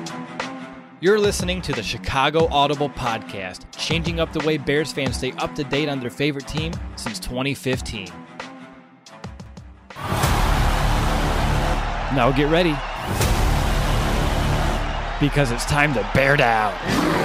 You're listening to the Chicago Audible Podcast, changing up the way Bears fans stay up to date on their favorite team since 2015. Now get ready, because it's time to bear down.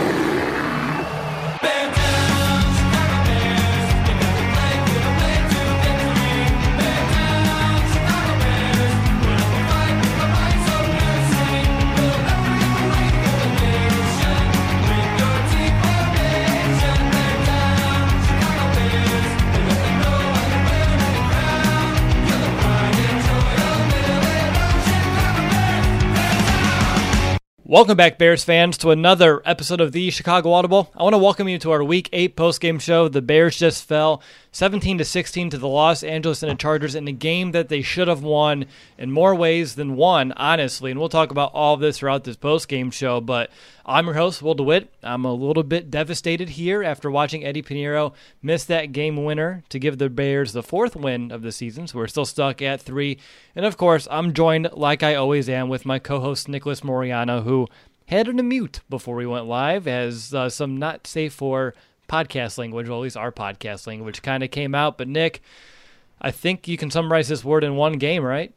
Welcome back, Bears fans, to another episode of the Chicago Audible. I want to welcome you to our Week 8 postgame show. The Bears just fell 17-16 to the Los Angeles Chargers in a game that they should have won in more ways than one, honestly. And we'll talk about all of this throughout this postgame show. But I'm your host, Will DeWitt. I'm a little bit devastated here after watching Eddie Piñeiro miss that game winner to give the Bears the fourth win of the season. So we're still stuck at 3. And, of course, I'm joined, like I always am, with my co-host, Nicholas Moriano, who had it to mute before we went live as some not safe for podcast language, well, at least our podcast language, kind of came out. But, Nick, I think you can summarize this word in one game, right?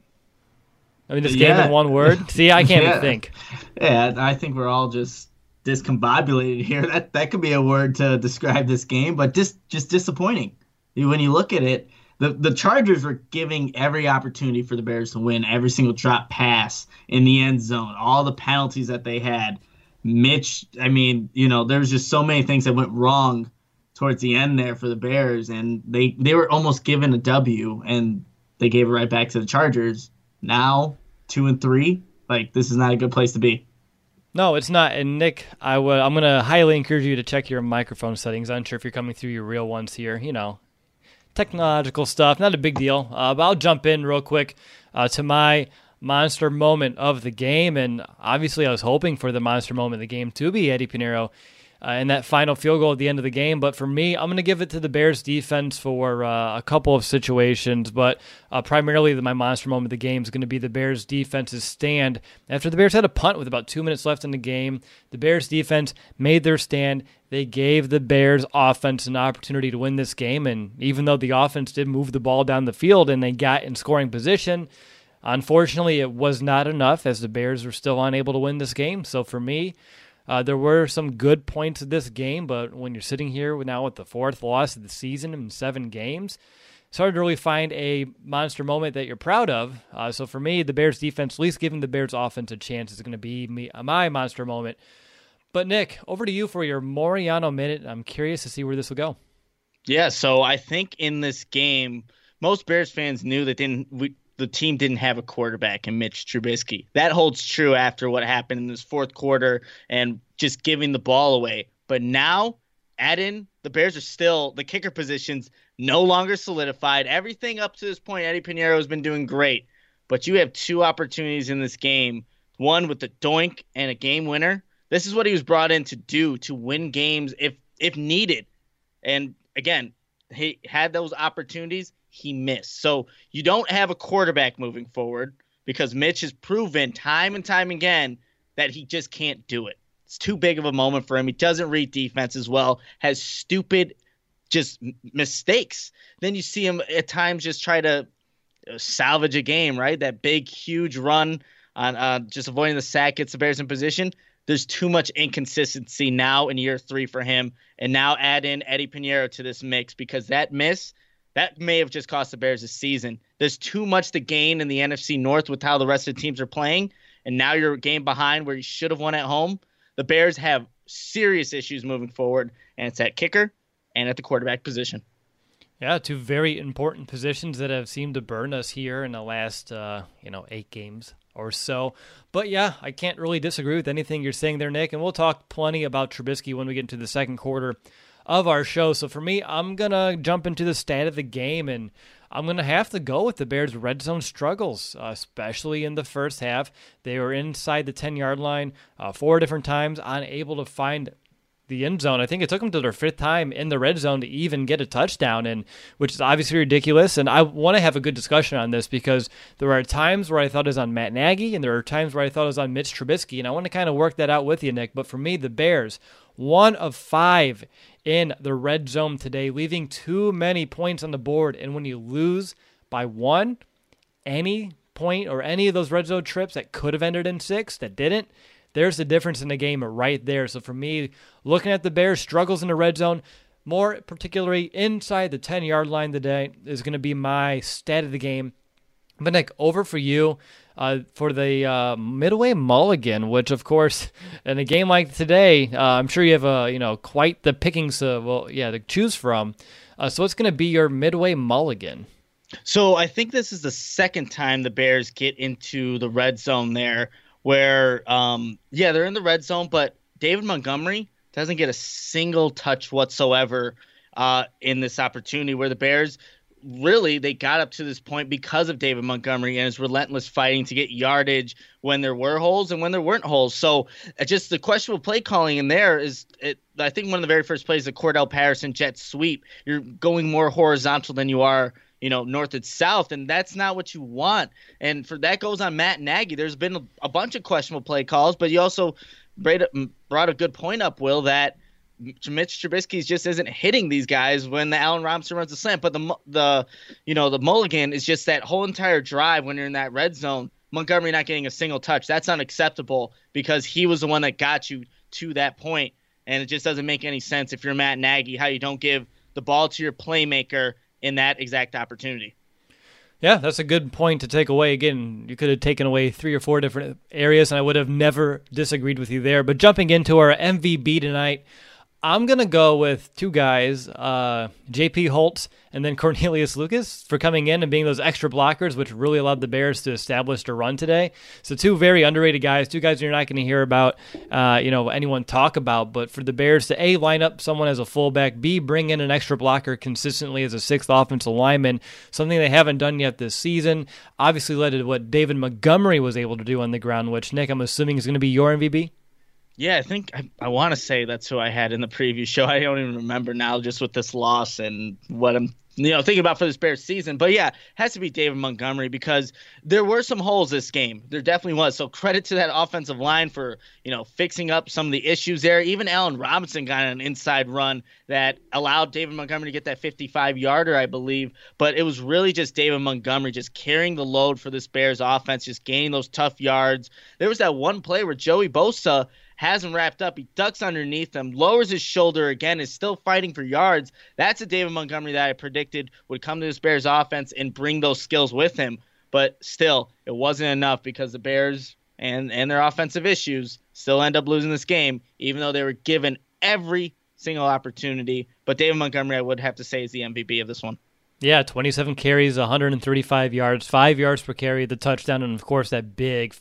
I mean, this game in one word? See, I can't even think. Yeah, I think we're all just discombobulated here. That could be a word to describe this game, but just disappointing. When you look at it, the Chargers were giving every opportunity for the Bears to win, every single drop pass in the end zone, all the penalties that they had. Mitch, I mean, there was just so many things that went wrong towards the end there for the Bears, and they were almost given a W, and they gave it right back to the Chargers. Now, 2-3, this is not a good place to be. No, it's not. And Nick, I'm going to highly encourage you to check your microphone settings. I'm unsure if you're coming through your real ones here, technological stuff, not a big deal. But I'll jump in real quick to my monster moment of the game. And obviously I was hoping for the monster moment of the game to be Eddie Piñeiro and that final field goal at the end of the game. But for me, I'm going to give it to the Bears defense for a couple of situations. But primarily my monster moment of the game is going to be the Bears defense's stand. After the Bears had a punt with about 2 minutes left in the game, the Bears defense made their stand. They gave the Bears offense an opportunity to win this game. And even though the offense did move the ball down the field and they got in scoring position, unfortunately it was not enough as the Bears were still unable to win this game. So for me, there were some good points of this game, but when you're sitting here now with the fourth loss of the season in 7 games, it's hard to really find a monster moment that you're proud of. So for me, the Bears defense, at least giving the Bears offense a chance, is going to be my monster moment. But Nick, over to you for your Moriano minute. I'm curious to see where this will go. Yeah, so I think in this game, most Bears fans knew that the team didn't have a quarterback in Mitch Trubisky. That holds true after what happened in this fourth quarter and just giving the ball away. But now, the Bears are still, the kicker position's no longer solidified. Everything up to this point, Eddie Piñeiro has been doing great. But you have 2 opportunities in this game, one with the doink and a game winner. This is what he was brought in to do, to win games if needed. And again, he had those opportunities. He missed. So you don't have a quarterback moving forward because Mitch has proven time and time again that he just can't do it. It's too big of a moment for him. He doesn't read defense as well, has stupid just mistakes. Then you see him at times just try to salvage a game, right? That big, huge run on just avoiding the sack gets the Bears in position. There's too much inconsistency now in year 3 for him. And now add in Eddie Piñeiro to this mix because that miss, that may have just cost the Bears a season. There's too much to gain in the NFC North with how the rest of the teams are playing. And now you're a game behind where you should have won at home. The Bears have serious issues moving forward, and it's at kicker and at the quarterback position. Yeah, 2 very important positions that have seemed to burn us here in the last, 8 games or so. But yeah, I can't really disagree with anything you're saying there, Nick. And we'll talk plenty about Trubisky when we get into the second quarter of our show. So for me, I'm going to jump into the stat of the game, and I'm going to have to go with the Bears' red zone struggles, especially in the first half. They were inside the 10-yard line 4 different times, unable to find the end zone. I think it took them to their 5th time in the red zone to even get a touchdown, and which is obviously ridiculous. And I want to have a good discussion on this because there are times where I thought it was on Matt Nagy, and there are times where I thought it was on Mitch Trubisky, and I want to kind of work that out with you, Nick. But for me, the Bears, 1 of 5 in the red zone today, leaving too many points on the board. And when you lose by 1, any point or any of those red zone trips that could have ended in 6 that didn't, there's the difference in the game right there. So for me, looking at the Bears' struggles in the red zone, more particularly inside the 10-yard line today, is going to be my stat of the game. But Nick, over for you for the Midway Mulligan, which of course, in a game like today, I'm sure you have quite the pickings to choose from. So what's going to be your Midway Mulligan? So I think this is the second time the Bears get into the red zone there, where they're in the red zone, but David Montgomery doesn't get a single touch whatsoever in this opportunity, where the Bears really, they got up to this point because of David Montgomery and his relentless fighting to get yardage when there were holes and when there weren't holes. So just the questionable play calling in there is, I think one of the very first plays, the Cordell Patterson jet sweep, you're going more horizontal than you are, north and south, and that's not what you want. And for that goes on Matt Nagy. There's been a bunch of questionable play calls, but you also brought a good point up, Will, that Mitch Trubisky just isn't hitting these guys when the Allen Robinson runs the slant. But the mulligan is just that whole entire drive when you're in that red zone, Montgomery not getting a single touch. That's unacceptable because he was the one that got you to that point, and it just doesn't make any sense if you're Matt Nagy how you don't give the ball to your playmaker in that exact opportunity. Yeah, that's a good point to take away. Again, you could have taken away 3 or 4 different areas, and I would have never disagreed with you there. But jumping into our MVP tonight, I'm going to go with 2 guys, J.P. Holtz and then Cornelius Lucas, for coming in and being those extra blockers, which really allowed the Bears to establish a run today. So 2 very underrated guys, 2 guys you're not going to hear about, anyone talk about. But for the Bears to A, line up someone as a fullback, B, bring in an extra blocker consistently as a 6th offensive lineman, something they haven't done yet this season, obviously led to what David Montgomery was able to do on the ground, which, Nick, I'm assuming is going to be your MVP? Yeah, I think I want to say that's who I had in the preview show. I don't even remember now, just with this loss and what I'm thinking about for this Bears season. But yeah, it has to be David Montgomery because there were some holes this game. There definitely was. So credit to that offensive line for fixing up some of the issues there. Even Allen Robinson got an inside run that allowed David Montgomery to get that 55-yarder, I believe. But it was really just David Montgomery just carrying the load for this Bears offense, just gaining those tough yards. There was that one play where Joey Bosa hasn't wrapped up. He ducks underneath him, lowers his shoulder again, is still fighting for yards. That's a David Montgomery that I predicted would come to this Bears offense and bring those skills with him. But still, it wasn't enough because the Bears and their offensive issues still end up losing this game, even though they were given every single opportunity. But David Montgomery, I would have to say, is the MVP of this one. Yeah, 27 carries, 135 yards, 5 yards per carry, the touchdown, and of course that big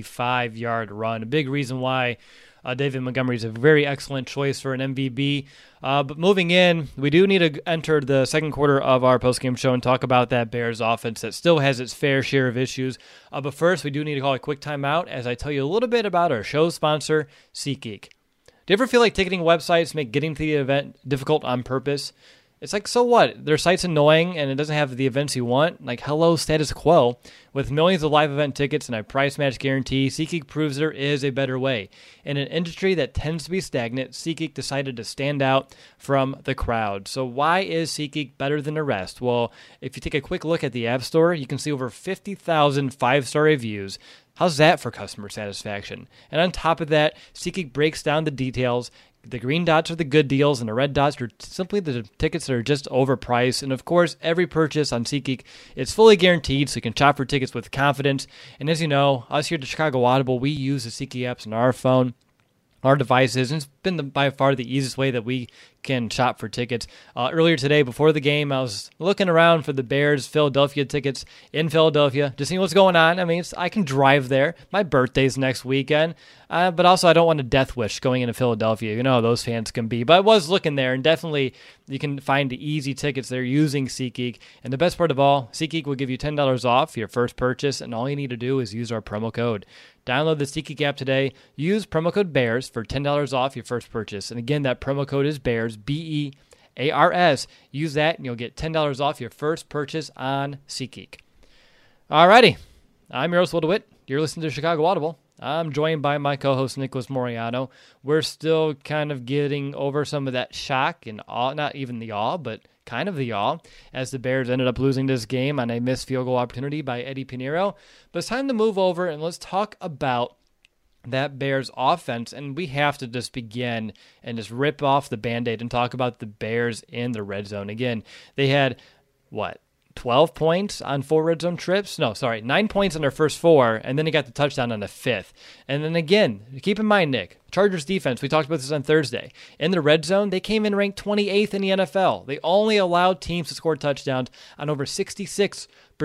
55-yard run. A big reason why David Montgomery is a very excellent choice for an MVP. But moving in, we do need to enter the second quarter of our postgame show and talk about that Bears offense that still has its fair share of issues. But first, we do need to call a quick timeout as I tell you a little bit about our show sponsor, SeatGeek. Do you ever feel like ticketing websites make getting to the event difficult on purpose? It's like, so what? Their site's annoying and it doesn't have the events you want? Like, hello, status quo. With millions of live event tickets and a price match guarantee, SeatGeek proves there is a better way. In an industry that tends to be stagnant, SeatGeek decided to stand out from the crowd. So why is SeatGeek better than the rest? Well, if you take a quick look at the App Store, you can see over 50,000 five-star reviews. How's that for customer satisfaction? And on top of that, SeatGeek breaks down the details. The green dots are the good deals, and the red dots are simply the tickets that are just overpriced. And of course, every purchase on SeatGeek is fully guaranteed, so you can shop for tickets with confidence. And as you know, us here at the Chicago Audible, we use the SeatGeek apps on our phone, our devices, and it's been by far the easiest way that we can shop for tickets. Earlier today, before the game, I was looking around for the Bears Philadelphia tickets in Philadelphia, just seeing what's going on. I mean, I can drive there. My birthday's next weekend, but also I don't want a death wish going into Philadelphia. You know how those fans can be. But I was looking there, and definitely you can find the easy tickets there using SeatGeek. And the best part of all, SeatGeek will give you $10 off your first purchase, and all you need to do is use our promo code. Download the SeatGeek app today. Use promo code BEARS for $10 off your first purchase. And again, that promo code is BEARS, BEARS. Use that and you'll get $10 off your first purchase on SeatGeek. Alrighty, I'm your host, Will DeWitt. You're listening to Chicago Audible. I'm joined by my co-host, Nicholas Moriano. We're still kind of getting over some of that shock and awe, not even the awe, but kind of the awe, as the Bears ended up losing this game on a missed field goal opportunity by Eddie Pinheiro. But it's time to move over and let's talk about that Bears offense, and we have to just begin and just rip off the Band-Aid and talk about the Bears in the red zone. Again, they had, 12 points on 4 red zone trips? 9 points on their first 4, and then they got the touchdown on the 5th. And then again, keep in mind, Nick, Chargers defense, we talked about this on Thursday. In the red zone, they came in ranked 28th in the NFL. They only allowed teams to score touchdowns on over 66%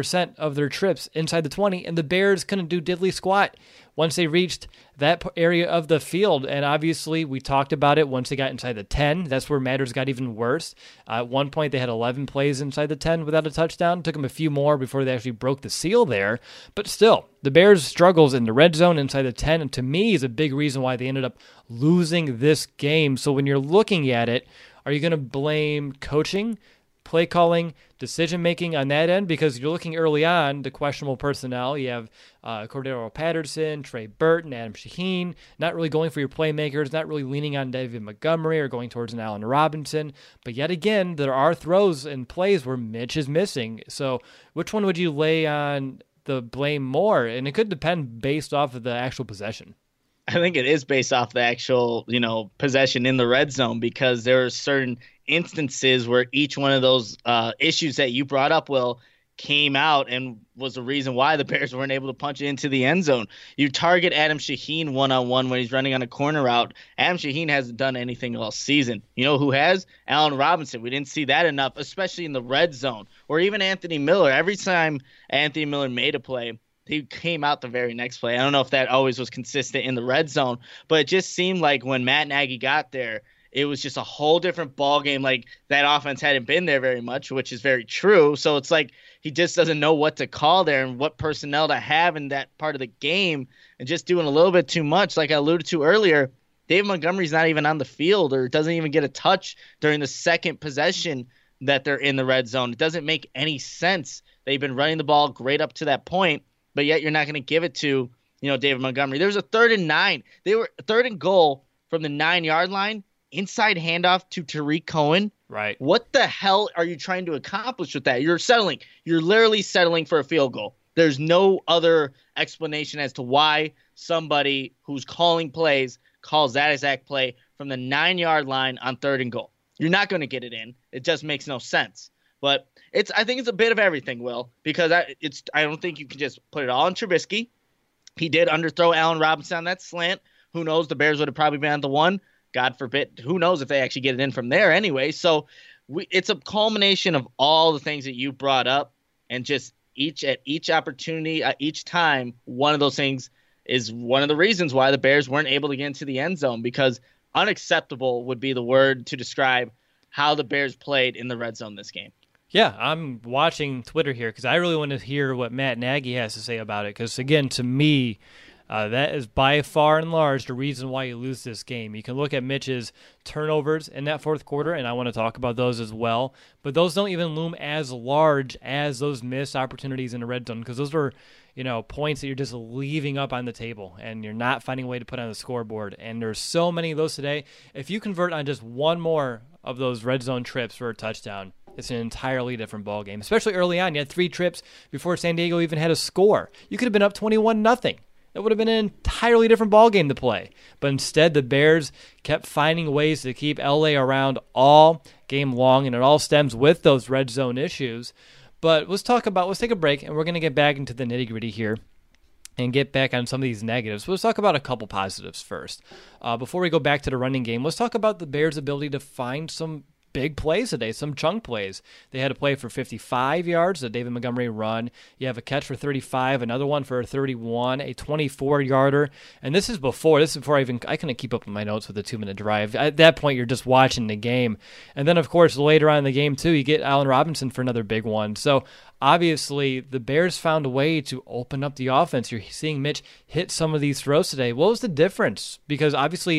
of their trips inside the 20, and the Bears couldn't do diddly squat once they reached that area of the field. And obviously, we talked about it once they got inside the 10. That's where matters got even worse. At one point, they had 11 plays inside the 10 without a touchdown. It took them a few more before they actually broke the seal there. But still, the Bears' struggles in the red zone inside the 10, and to me, is a big reason why they ended up losing this game. So when you're looking at it, are you going to blame coaching, play calling, decision-making on that end? Because you're looking early on, the questionable personnel. You have Cordero Patterson, Trey Burton, Adam Shaheen, not really going for your playmakers, not really leaning on David Montgomery or going towards an Allen Robinson. But yet again, there are throws and plays where Mitch is missing. So which one would you lay on the blame more? And it could depend based off of the actual possession. I think it is based off the actual, possession in the red zone, because there are certain instances where each one of those issues that you brought up, Will, came out and was the reason why the Bears weren't able to punch it into the end zone. You target Adam Shaheen one-on-one when he's running on a corner route. Adam Shaheen hasn't done anything all season. You know who has? Allen Robinson. We didn't see that enough, especially in the red zone. Or even Anthony Miller. Every time Anthony Miller made a play, he came out the very next play. I don't know if that always was consistent in the red zone, but it just seemed like when Matt Nagy got there, it was just a whole different ball game. Like, that offense hadn't been there very much, which is very true. So it's like he just doesn't know what to call there and what personnel to have in that part of the game, and just doing a little bit too much. Like I alluded to earlier, David Montgomery's not even on the field or doesn't even get a touch during the second possession that they're in the red zone. It doesn't make any sense. They've been running the ball great up to that point, but yet you're not going to give it to, David Montgomery. There was a 3rd and 9. They were 3rd and goal from the 9-yard line, inside handoff to Tariq Cohen. Right. What the hell are you trying to accomplish with that? You're settling. You're literally settling for a field goal. There's no other explanation as to why somebody who's calling plays calls that exact play from the 9-yard line on 3rd and goal. You're not going to get it in. It just makes no sense. But I think it's a bit of everything, Will, because I don't think you can just put it all on Trubisky. He did underthrow Allen Robinson on that slant. Who knows? The Bears would have probably been on the 1. God forbid. Who knows if they actually get it in from there anyway. So it's a culmination of all the things that you brought up, and just each opportunity, each time, one of those things is one of the reasons why the Bears weren't able to get into the end zone, because unacceptable would be the word to describe how the Bears played in the red zone this game. Yeah, I'm watching Twitter here because I really want to hear what Matt Nagy has to say about it. Because, again, to me, that is by far and large the reason why you lose this game. You can look at Mitch's turnovers in that fourth quarter, and I want to talk about those as well. But those don't even loom as large as those missed opportunities in the red zone, because those were, points that you're just leaving up on the table and you're not finding a way to put on the scoreboard. And there's so many of those today. If you convert on just one more of those red zone trips for a touchdown, it's an entirely different ball game. Especially early on, you had 3 trips before San Diego even had a score. You could have been up 21-0. That would have been an entirely different ball game to play. But instead, the Bears kept finding ways to keep LA around all game long, and it all stems with those red zone issues. But let's take a break, and we're going to get back into the nitty-gritty here and get back on some of these negatives. Let's talk about a couple positives first. Before we go back to the running game, let's talk about the Bears' ability to find some big plays today, some chunk plays. They had a play for 55 yards, a David Montgomery run. You have a catch for 35, another one for 31, a 24-yarder. And this is before I couldn't keep up with my notes with a 2-minute drive. At that point, you're just watching the game. And then, of course, later on in the game, too, you get Allen Robinson for another big one. So, obviously, the Bears found a way to open up the offense. You're seeing Mitch hit some of these throws today. What was the difference? Because, obviously,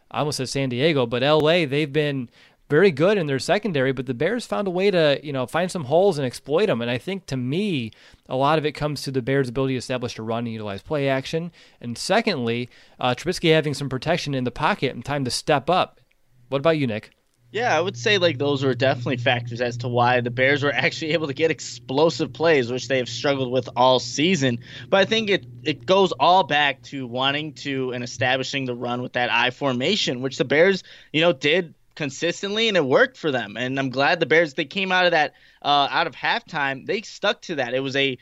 I almost said San Diego, but LA, they've been very good in their secondary, but the Bears found a way to, find some holes and exploit them. And I think, to me, a lot of it comes to the Bears' ability to establish a run and utilize play action. And secondly, Trubisky having some protection in the pocket and time to step up. What about you, Nick? Yeah, I would say those were definitely factors as to why the Bears were actually able to get explosive plays, which they have struggled with all season. But I think it goes all back to wanting to and establishing the run with that I formation, which the Bears, did consistently, and it worked for them. And I'm glad the Bears, they came out of that out of halftime, they stuck to that. It was a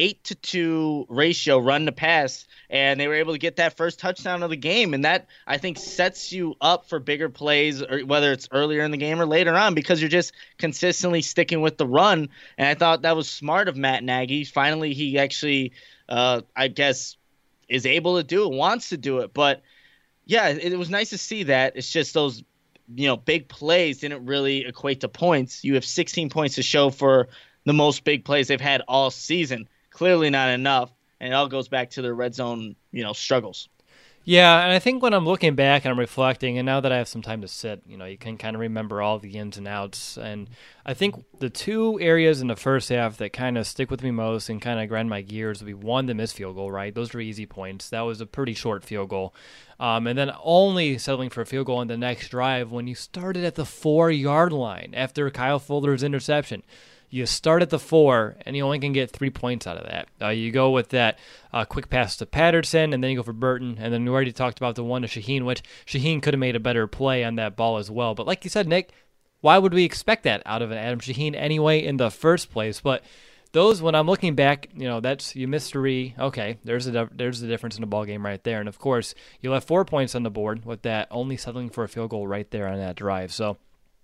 8-2 ratio run to pass, and they were able to get that first touchdown of the game. And that, I think, sets you up for bigger plays, or whether it's earlier in the game or later on, because you're just consistently sticking with the run. And I thought that was smart of Matt Nagy. Finally, he actually, I guess, is able to do it, wants to do it. But yeah, it was nice to see that. It's just those big plays didn't really equate to points. You have 16 points to show for the most big plays they've had all season. Clearly not enough, and it all goes back to their red zone, struggles. Yeah, and I think when I'm looking back and I'm reflecting, and now that I have some time to sit, you can kind of remember all the ins and outs. And I think the two areas in the first half that kind of stick with me most and kind of grind my gears would be, one, the missed field goal, right? Those were easy points. That was a pretty short field goal. And then only settling for a field goal on the next drive when you started at the 4-yard line after Kyle Fuller's interception. You start at the 4, and you only can get 3 points out of that. You go with that quick pass to Patterson, and then you go for Burton, and then we already talked about the one to Shaheen, which Shaheen could have made a better play on that ball as well. But like you said, Nick, why would we expect that out of an Adam Shaheen anyway in the first place? But those, when I'm looking back, that's, you missed 3. Okay, there's the difference in the ball game right there. And of course, you left 4 points on the board with that only settling for a field goal right there on that drive. So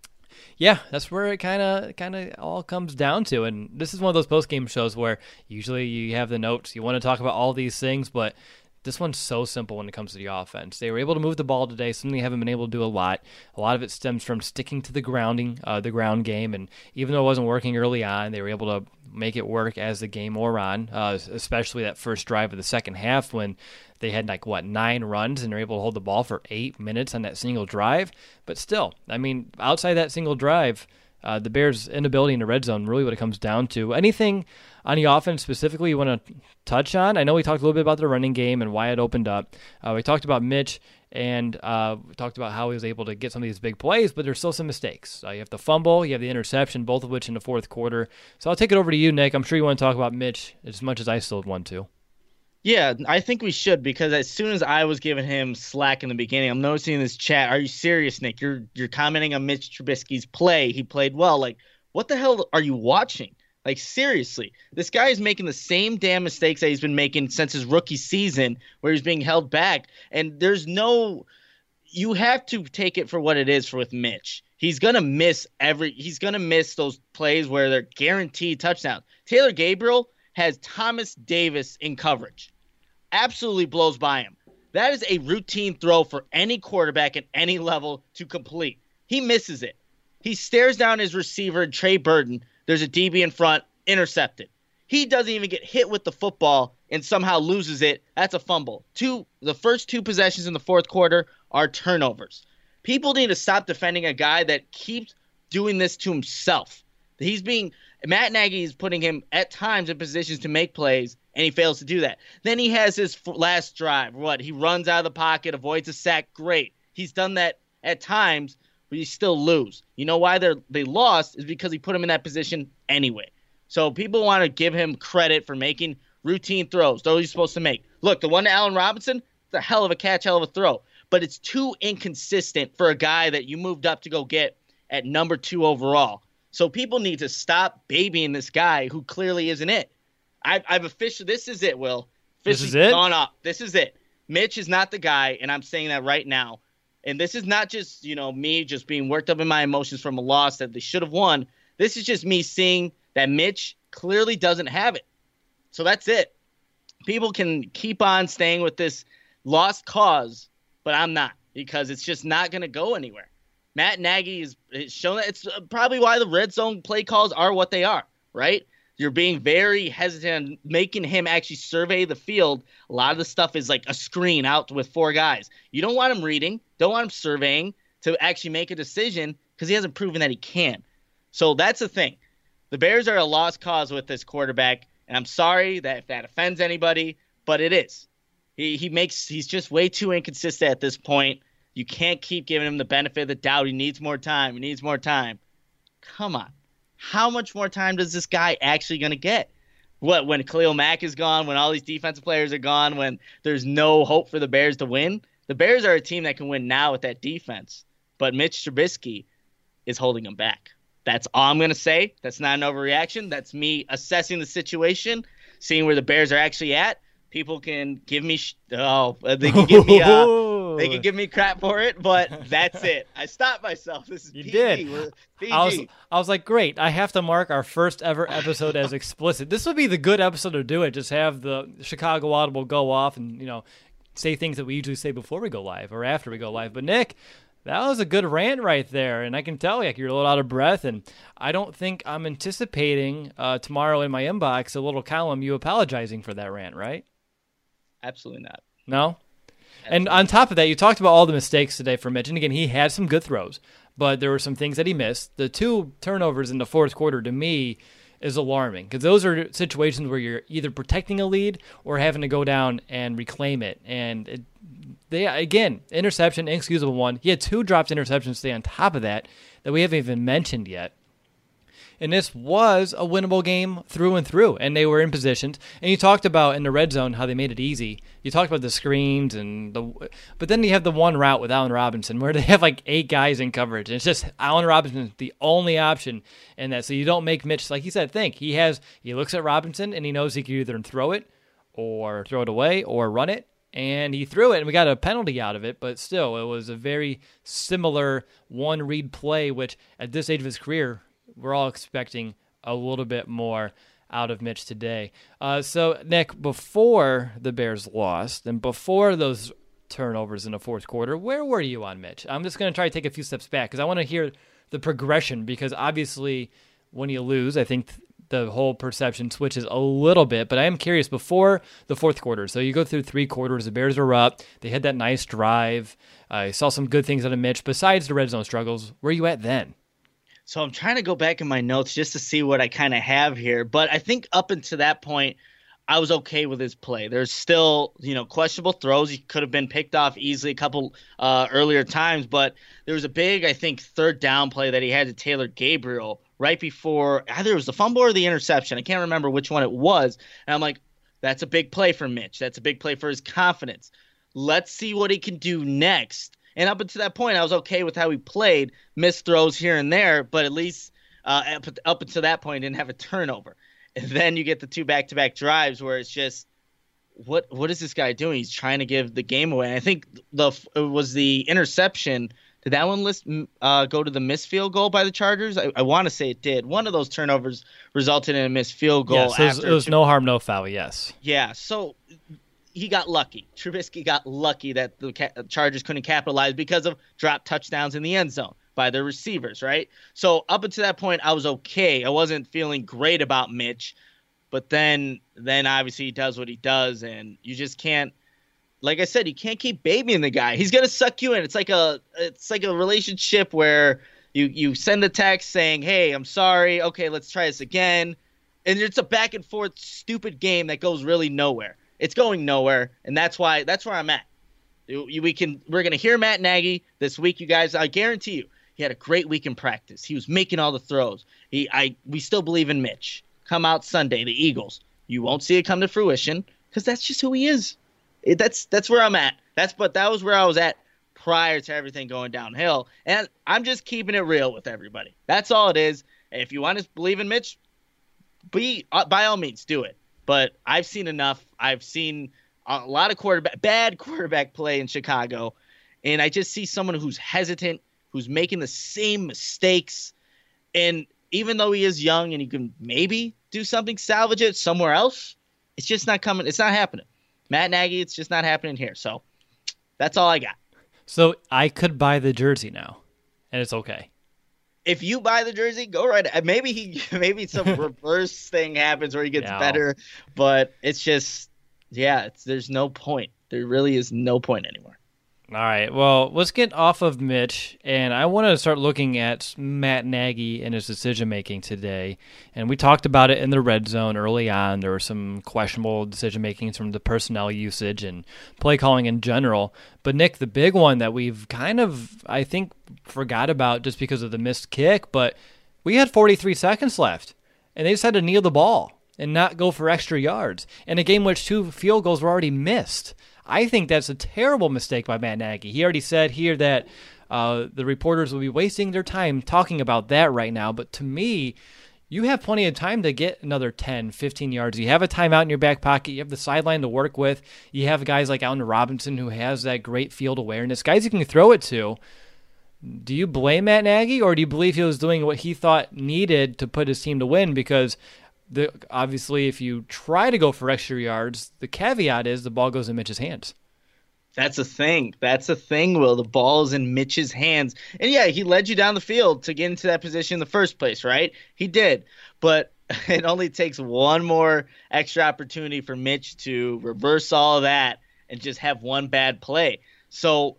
yeah, that's where it kind of all comes down to. And this is one of those post-game shows where usually you have the notes. You want to talk about all these things, but this one's so simple when it comes to the offense. They were able to move the ball today, something they haven't been able to do a lot. A lot of it stems from sticking to the ground game. And even though it wasn't working early on, they were able to make it work as the game wore on, especially that first drive of the second half when they had 9 runs and they're able to hold the ball for 8 minutes on that single drive. But still, I mean, outside that single drive, the Bears' inability in the red zone, really what it comes down to. Anything on the offense specifically you want to touch on? I know we talked a little bit about the running game and why it opened up. We talked about Mitch, and we talked about how he was able to get some of these big plays, but there's still some mistakes. You have the fumble, you have the interception, both of which in the fourth quarter. So I'll take it over to you, Nick. I'm sure you want to talk about Mitch as much as I still want to. Yeah, I think we should, because as soon as I was giving him slack in the beginning, I'm noticing in this chat, are you serious, Nick? You're commenting on Mitch Trubisky's play. He played well. What the hell are you watching? Seriously, this guy is making the same damn mistakes that he's been making since his rookie season, where he's being held back. And you have to take it for what it is with Mitch. He's going to miss those plays where they're guaranteed touchdowns. Taylor Gabriel has Thomas Davis in coverage. Absolutely blows by him. That is a routine throw for any quarterback at any level to complete. He misses it. He stares down his receiver, Trey Burton. There's a DB in front, intercepted. He doesn't even get hit with the football and somehow loses it. That's a fumble. The first 2 possessions in the fourth quarter are turnovers. People need to stop defending a guy that keeps doing this to himself. Matt Nagy is putting him at times in positions to make plays, and he fails to do that. Then he has his last drive. He runs out of the pocket, avoids a sack. Great. He's done that at times, but you still lose. You know why they lost is because he put him in that position anyway. So people want to give him credit for making routine throws, those he's supposed to make. Look, the one to Allen Robinson, it's a hell of a catch, hell of a throw. But it's too inconsistent for a guy that you moved up to go get at number 2 overall. So people need to stop babying this guy who clearly isn't it. I've officially, this is it, Will. This is it? Gone up. This is it. Mitch is not the guy, and I'm saying that right now. And this is not just, me just being worked up in my emotions from a loss that they should have won. This is just me seeing that Mitch clearly doesn't have it. So that's it. People can keep on staying with this lost cause, but I'm not, because it's just not going to go anywhere. Matt Nagy has shown that it's probably why the red zone play calls are what they are, right? You're being very hesitant on making him actually survey the field. A lot of the stuff is like a screen out with 4 guys. You don't want him reading, don't want him surveying to actually make a decision because he hasn't proven that he can. So that's the thing. The Bears are a lost cause with this quarterback, and I'm sorry that if that offends anybody, but it is. He's just way too inconsistent at this point. You can't keep giving him the benefit of the doubt. He needs more time. Come on. How much more time does this guy actually going to get? What, when Khalil Mack is gone, when all these defensive players are gone, when there's no hope for the Bears to win? The Bears are a team that can win now with that defense, but Mitch Trubisky is holding them back. That's all I'm going to say. That's not an overreaction. That's me assessing the situation, seeing where the Bears are actually at. People can give me they can give me crap for it, but that's it. I stopped myself. This is PG. Did. I was like, great. I have to mark our first ever episode as explicit. This would be the good episode to do it. Just have the Chicago Audible go off and say things that we usually say before we go live or after we go live. But Nick, that was a good rant right there, and I can tell you're a little out of breath, and I don't think I'm anticipating tomorrow in my inbox a little column you apologizing for that rant, right? Absolutely not. No? And on top of that, you talked about all the mistakes today for Mitch, and again, he had some good throws, but there were some things that he missed. The 2 turnovers in the fourth quarter, to me, is alarming, because those are situations where you're either protecting a lead or having to go down and reclaim it, and again, interception, inexcusable one. He had 2 dropped interceptions today on top of that we haven't even mentioned yet. And this was a winnable game through and through, and they were in positions. And you talked about in the red zone how they made it easy. You talked about the screens, but then you have the one route with Allen Robinson where they have like 8 guys in coverage. And it's just Allen Robinson the only option in that. So you don't make Mitch, like he said, think. He looks at Robinson, and he knows he can either throw it away or run it. And he threw it, and we got a penalty out of it, but still, it was a very similar one-read play, which at this age of his career, we're all expecting a little bit more out of Mitch today. So, Nick, before the Bears lost and before those turnovers in the fourth quarter, where were you on Mitch? I'm just going to try to take a few steps back because I want to hear the progression, because obviously when you lose, I think the whole perception switches a little bit, but I am curious before the fourth quarter. So you go through 3 quarters, the Bears were up, they had that nice drive. I saw some good things out of Mitch. Besides the red zone struggles, where are you at then? So I'm trying to go back in my notes just to see what I kind of have here. But I think up until that point, I was okay with his play. There's still, questionable throws. He could have been picked off easily a couple earlier times. But there was a big, I think, 3rd down play that he had to Taylor Gabriel right before either it was the fumble or the interception. I can't remember which one it was. And I'm like, that's a big play for Mitch. That's a big play for his confidence. Let's see what he can do next. And up until that point, I was okay with how he played, missed throws here and there, but at least up until that point, didn't have a turnover. And then you get the 2 back-to-back drives where it's just, what is this guy doing? He's trying to give the game away. And I think it was the interception. Did that one go to the missed field goal by the Chargers? I want to say it did. One of those turnovers resulted in a missed field goal. Yes, it was no harm, no foul, yes. Yeah, so he got lucky. Trubisky got lucky that the Chargers couldn't capitalize because of dropped touchdowns in the end zone by their receivers, right? So up until that point, I was okay. I wasn't feeling great about Mitch. But then obviously he does what he does, and you just can't, like I said, you can't keep babying the guy. He's going to suck you in. It's like a relationship where you send a text saying, hey, I'm sorry. Okay, let's try this again. And it's a back and forth stupid game that goes really nowhere. It's going nowhere, and that's where I'm at. We're going to hear Matt Nagy this week, you guys. I guarantee you, he had a great week in practice. He was making all the throws. We still believe in Mitch. Come out Sunday, the Eagles. You won't see it come to fruition because that's just who he is. That's where I'm at. But that was where I was at prior to everything going downhill, and I'm just keeping it real with everybody. That's all it is. If you want to believe in Mitch, by all means do it. But I've seen enough. I've seen a lot of bad quarterback play in Chicago, and I just see someone who's hesitant, who's making the same mistakes. And even though he is young and he can maybe do something, salvage it somewhere else, it's just not coming. It's not happening. Matt Nagy, it's just not happening here. So that's all I got. So I could buy the jersey now, and it's okay. if you buy the jersey, go right. Maybe some reverse thing happens where he gets better, but it's just, there's no point. There really is no point anymore. All right, well, let's get off of Mitch, and I want to start looking at Matt Nagy and his decision-making today. And we talked about it in the red zone early on. There were some questionable decision-making from the personnel usage and play calling in general. But, Nick, the big one that we've kind of, I think, forgot about just because of the missed kick, but we had 43 seconds left, and they just had to kneel the ball and not go for extra yards in a game in which 2 field goals were already missed. I think that's a terrible mistake by Matt Nagy. He already said here that the reporters will be wasting their time talking about that right now. But to me, you have plenty of time to get another 10, 15 yards. You have a timeout in your back pocket. You have the sideline to work with. You have guys like Allen Robinson who has that great field awareness. Guys you can throw it to. Do you blame Matt Nagy, or do you believe he was doing what he thought needed to put his team to win? Because obviously, if you try to go for extra yards, the caveat is the ball goes in Mitch's hands. That's a thing. Will. The ball's in Mitch's hands. And yeah, he led you down the field to get into that position in the first place, right? He did. But it only takes one more extra opportunity for Mitch to reverse all of that and just have one bad play. So,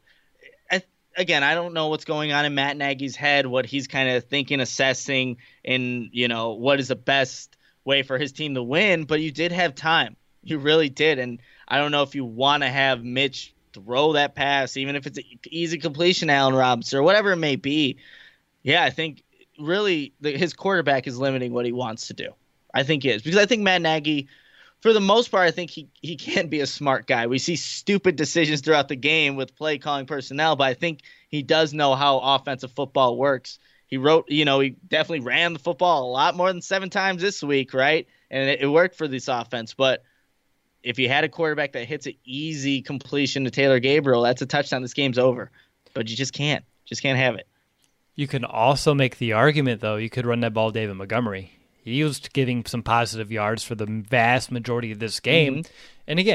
again, I don't know what's going on in Matt Nagy's head, what he's kind of thinking, assessing, and, what is the best way for his team to win, but you did have time. You really did. And I don't know if you want to have Mitch throw that pass, even if it's an easy completion, Allen Robinson, or whatever it may be. Yeah, I think really his quarterback is limiting what he wants to do. I think he is. Because I think Matt Nagy, for the most part, I think he can be a smart guy. We see stupid decisions throughout the game with play calling personnel, but I think he does know how offensive football works. He he definitely ran the football a lot more than 7 times this week, right? And it worked for this offense. But if you had a quarterback that hits an easy completion to Taylor Gabriel, that's a touchdown. This game's over. But you just can't. Just can't have it. You can also make the argument, though, you could run that ball to David Montgomery. He was giving some positive yards for the vast majority of this game. Mm-hmm. And again,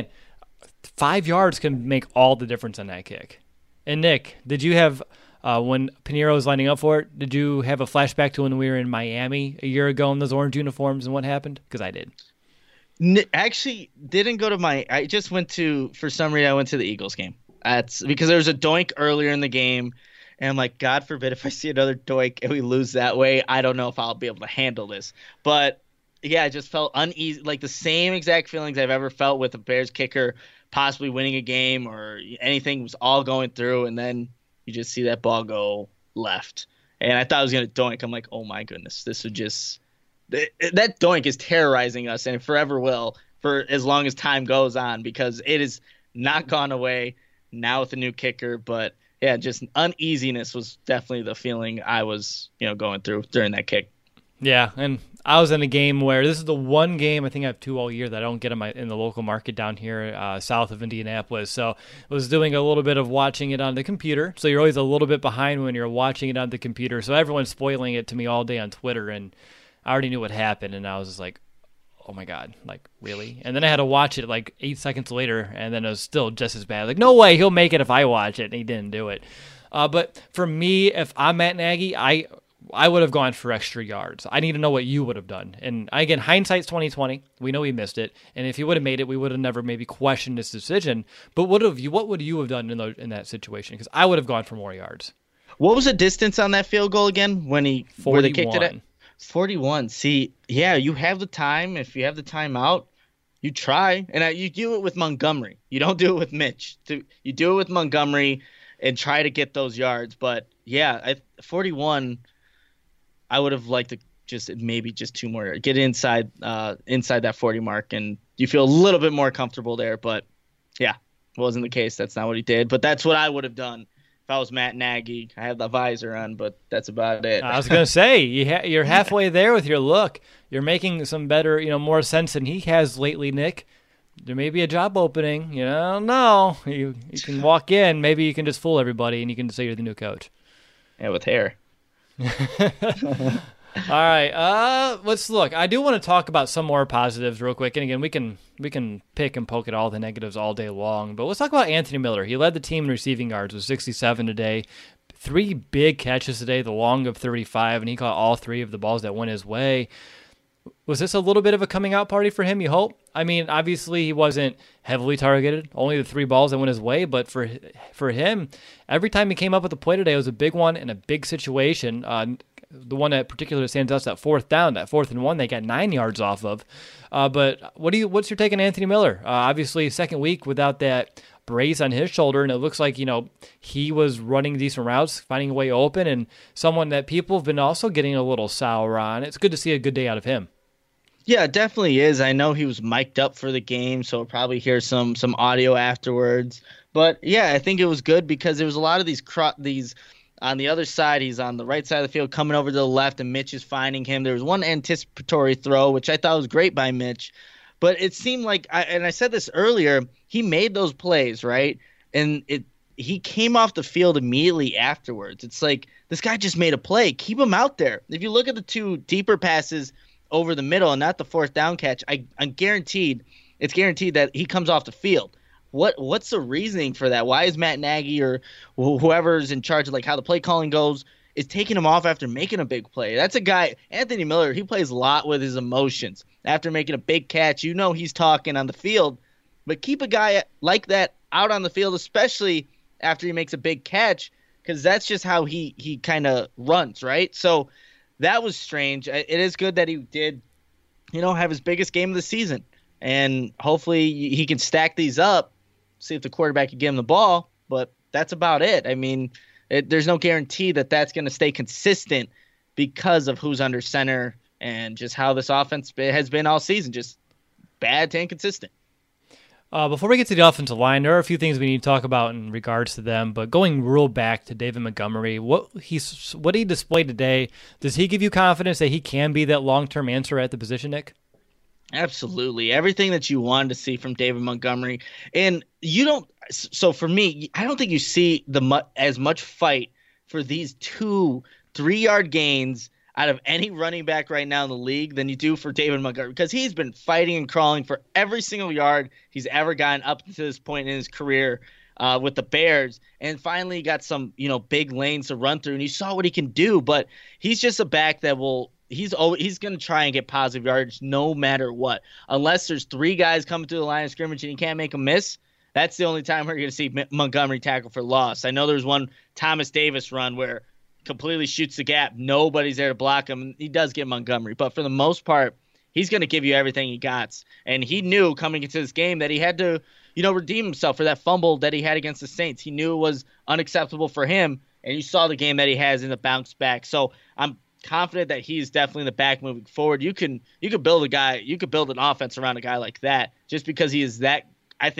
5 yards can make all the difference on that kick. And Nick, did you have... when Pinheiro was lining up for it, did you have a flashback to when we were in Miami a year ago in those orange uniforms and what happened? Because I did. Actually, didn't go to I just went to, for some reason, I went to the Eagles game. That's because there was a doink earlier in the game, and I'm like, God forbid if I see another doink and we lose that way, I don't know if I'll be able to handle this. But yeah, I just felt uneasy, like the same exact feelings I've ever felt with a Bears kicker possibly winning a game or anything was all going through, and then you just see that ball go left. And I thought I was going to doink. I'm like, oh, my goodness. This would just – that doink is terrorizing us, and it forever will for as long as time goes on, because it has not gone away now with the new kicker. But, yeah, just uneasiness was definitely the feeling I was, going through during that kick. Yeah, and I was in a game where this is the one game, I think I have 2 all year, that I don't get in the local market down here south of Indianapolis. So I was doing a little bit of watching it on the computer. So you're always a little bit behind when you're watching it on the computer. So everyone's spoiling it to me all day on Twitter, and I already knew what happened, and I was just like, oh my God, like, really? And then I had to watch it like 8 seconds later, and then it was still just as bad. Like, no way, he'll make it if I watch it, and he didn't do it. But for me, if I'm Matt Nagy, I would have gone for extra yards. I need to know what you would have done. And again, hindsight's 20/20. We know he missed it. And if he would have made it, we would have never maybe questioned his decision. But what would you have done in that situation? Because I would have gone for more yards. What was the distance on that field goal again when where they kicked it at? 41. See, yeah, you have the time. If you have the timeout, you try. And you do it with Montgomery. You don't do it with Mitch. You do it with Montgomery and try to get those yards. But yeah, 41. I would have liked to just 2 more, get inside that 40 mark, and you feel a little bit more comfortable there. But yeah, wasn't the case. That's not what he did. But that's what I would have done if I was Matt Nagy. I had the visor on, but that's about it. I was gonna say you're halfway there with your look. You're making some better, more sense than he has lately, Nick. There may be a job opening. I don't know. You can walk in. Maybe you can just fool everybody, and you can say you're the new coach. Yeah, with hair. All right, let's look. I do want to talk about some more positives real quick. And again, we can pick and poke at all the negatives all day long. But let's talk about Anthony Miller. He led the team in receiving yards with 67 today. 3 big catches today, the long of 35, and he caught all 3 of the balls that went his way. Was this a little bit of a coming out party for him, you hope? I mean, obviously he wasn't heavily targeted, only the 3 balls that went his way, but for him, every time he came up with a play today, it was a big one in a big situation. The one that particularly stands out is that 4th down, that 4th and 1 they got 9 yards off of. But what's your take on Anthony Miller? Obviously, second week without that brace on his shoulder, and it looks like, he was running decent routes, finding a way open, and someone that people have been also getting a little sour on. It's good to see a good day out of him. Yeah, it definitely is. I know he was mic'd up for the game, so we'll probably hear some audio afterwards. But yeah, I think it was good because there was a lot of these on the other side. He's on the right side of the field coming over to the left, and Mitch is finding him. There was one anticipatory throw, which I thought was great by Mitch. But it seemed like, and I said this earlier, he made those plays, right? And he came off the field immediately afterwards. It's like, this guy just made a play. Keep him out there. If you look at the 2 deeper passes over the middle and not the 4th down catch, I'm guaranteed that he comes off the field. What's the reasoning for that? Why is Matt Nagy or whoever's in charge of like how the play calling goes is taking him off after making a big play? That's a guy, Anthony Miller, he plays a lot with his emotions. After making a big catch, he's talking on the field, but keep a guy like that out on the field, especially after he makes a big catch, because that's just how he kind of runs, right? So that was strange. It is good that he did, have his biggest game of the season. And hopefully he can stack these up, see if the quarterback can give him the ball. But that's about it. I mean, there's no guarantee that that's going to stay consistent because of who's under center and just how this offense has been all season, just bad to inconsistent. Before we get to the offensive line, there are a few things we need to talk about in regards to them, but going real back to David Montgomery, what he displayed today, does he give you confidence that he can be that long-term answer at the position, Nick? Absolutely. Everything that you wanted to see from David Montgomery. And so for me, I don't think you see as much fight for these 2 3-yard gains out of any running back right now in the league than you do for David Montgomery, because he's been fighting and crawling for every single yard he's ever gotten up to this point in his career with the Bears, and finally got some big lanes to run through, and you saw what he can do. But he's just a back that he's going to try and get positive yardage no matter what, unless there's 3 guys coming through the line of scrimmage and he can't make a miss. That's the only time we're going to see Montgomery tackle for loss. I know there's one Thomas Davis run where completely shoots the gap. Nobody's there to block him. He does get Montgomery, but for the most part, he's going to give you everything he got. And he knew coming into this game that he had to, redeem himself for that fumble that he had against the Saints. He knew it was unacceptable for him, and you saw the game that he has in the bounce back. So I'm confident that he's definitely the back moving forward. You could build an offense around a guy like that just because he is that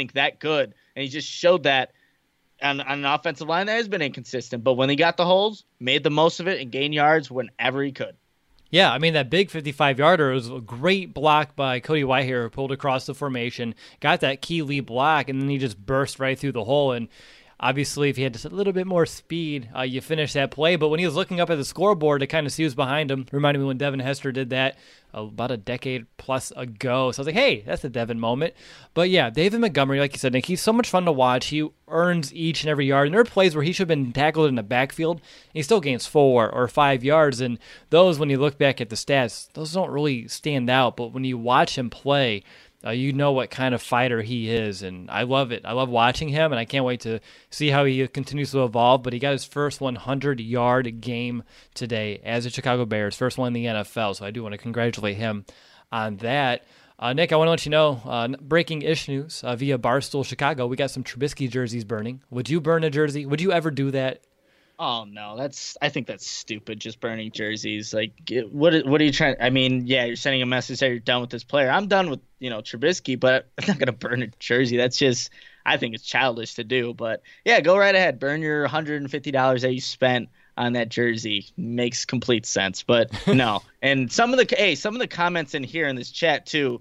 good, and he just showed that on an offensive line that has been inconsistent. But when he got the holes, made the most of it and gained yards whenever he could. Yeah, I mean, that big 55-yarder was a great block by Cody Whitehair, who pulled across the formation, got that key lead block, and then he just burst right through the hole. And obviously, if he had just a little bit more speed, you finish that play. But when he was looking up at the scoreboard to kind of see who's behind him, reminded me when Devin Hester did that about a decade plus ago. So I was like, hey, that's a Devin moment. But yeah, David Montgomery, like you said, Nick, he's so much fun to watch. He earns each and every yard. And there are plays where he should have been tackled in the backfield, and he still gains 4 or 5 yards. And those, when you look back at the stats, those don't really stand out. But when you watch him play, you know what kind of fighter he is, and I love it. I love watching him, and I can't wait to see how he continues to evolve. But he got his first 100-yard game today as a Chicago Bears, first one in the NFL, so I do want to congratulate him on that. Nick, I want to let you know, breaking-ish news via Barstool Chicago, we got some Trubisky jerseys burning. Would you burn a jersey? Would you ever do that? Oh no, I think that's stupid. Just burning jerseys. Like, what are you trying? I mean, yeah, you're sending a message that you're done with this player. I'm done with Trubisky, but I'm not gonna burn a jersey. That's just, I think it's childish to do. But yeah, go right ahead. Burn your $150 that you spent on that jersey. Makes complete sense. But no. And some of the comments in here in this chat too.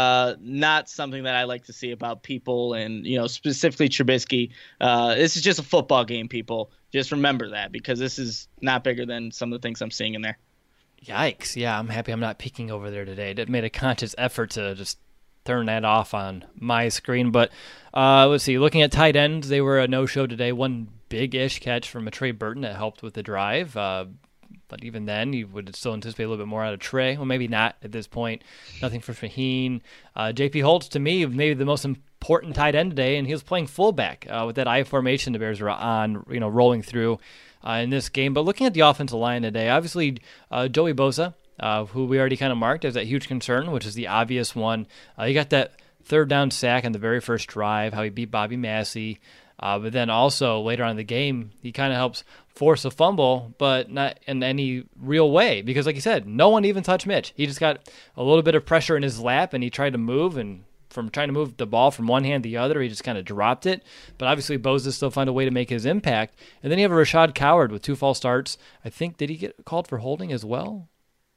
Not something that I like to see about people, and specifically Trubisky. This is just a football game, people. Just remember that, because this is not bigger than some of the things I'm seeing in there. Yikes! Yeah, I'm happy I'm not peeking over there today. I made a conscious effort to just turn that off on my screen. But let's see. Looking at tight ends, they were a no-show today. One big-ish catch from a Trey Burton that helped with the drive. But even then, you would still anticipate a little bit more out of Trey. Well, maybe not at this point. Nothing for Faheen. J.P. Holtz, to me, maybe the most important tight end today, and he was playing fullback with that I formation the Bears were on, rolling through in this game. But looking at the offensive line today, obviously Joey Bosa, who we already kind of marked as that huge concern, which is the obvious one. He got that third down sack on the very first drive, how he beat Bobby Massey. But then also later on in the game, he kind of helps force a fumble, but not in any real way. Because like you said, no one even touched Mitch. He just got a little bit of pressure in his lap, and he tried to move, and from trying to move the ball from one hand to the other, he just kind of dropped it. But obviously, Bosa still found a way to make his impact. And then you have a Rashad Coward with 2 false starts. I think, did he get called for holding as well?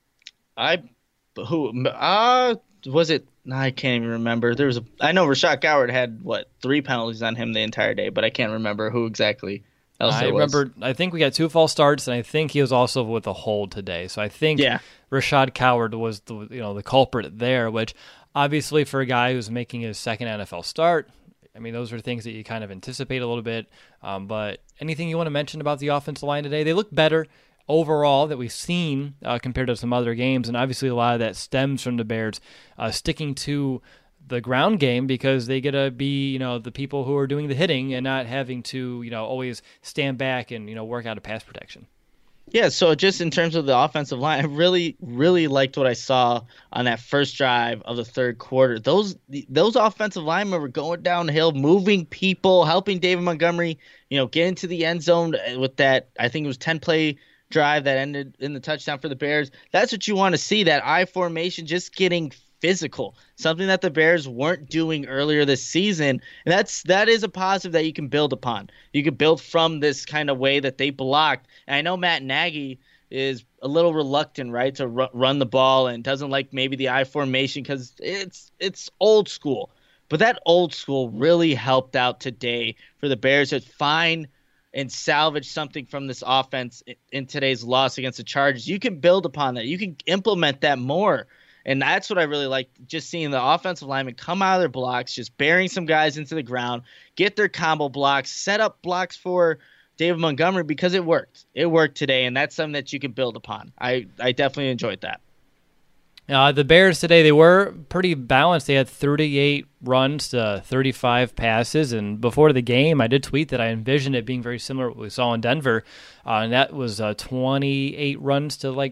Was it? I can't even remember. I know Rashad Coward had 3 penalties on him the entire day, but I can't remember who exactly else it was. I think we got 2 false starts, and I think he was also with a hold today. So I think Rashad Coward was the culprit there, which obviously for a guy who's making his second NFL start, I mean, those are things that you kind of anticipate a little bit. But anything you want to mention about the offensive line today? They look better overall that we've seen compared to some other games, and obviously a lot of that stems from the Bears sticking to the ground game because they get to be the people who are doing the hitting and not having to always stand back and work out of pass protection. Yeah, so just in terms of the offensive line, I really, really liked what I saw on that first drive of the third quarter. Those offensive linemen were going downhill, moving people, helping David Montgomery, get into the end zone with that. I think it was 10-play drive that ended in the touchdown for the Bears. That's what you want to see, that I formation just getting physical, something that the Bears weren't doing earlier this season. And that is a positive that you can build upon. You can build from this kind of way that they blocked. And I know Matt Nagy is a little reluctant, right, to run the ball and doesn't like maybe the I formation because it's old school. But that old school really helped out today for the Bears to find and salvage something from this offense in today's loss against the Chargers. You can build upon that. You can implement that more. And that's what I really like, just seeing the offensive linemen come out of their blocks, just burying some guys into the ground, get their combo blocks, set up blocks for David Montgomery because it worked. It worked today, and that's something that you can build upon. I definitely enjoyed that. The Bears today, they were pretty balanced. They had 38 runs to 35 passes, and before the game, I did tweet that I envisioned it being very similar to what we saw in Denver, and that was 28 runs to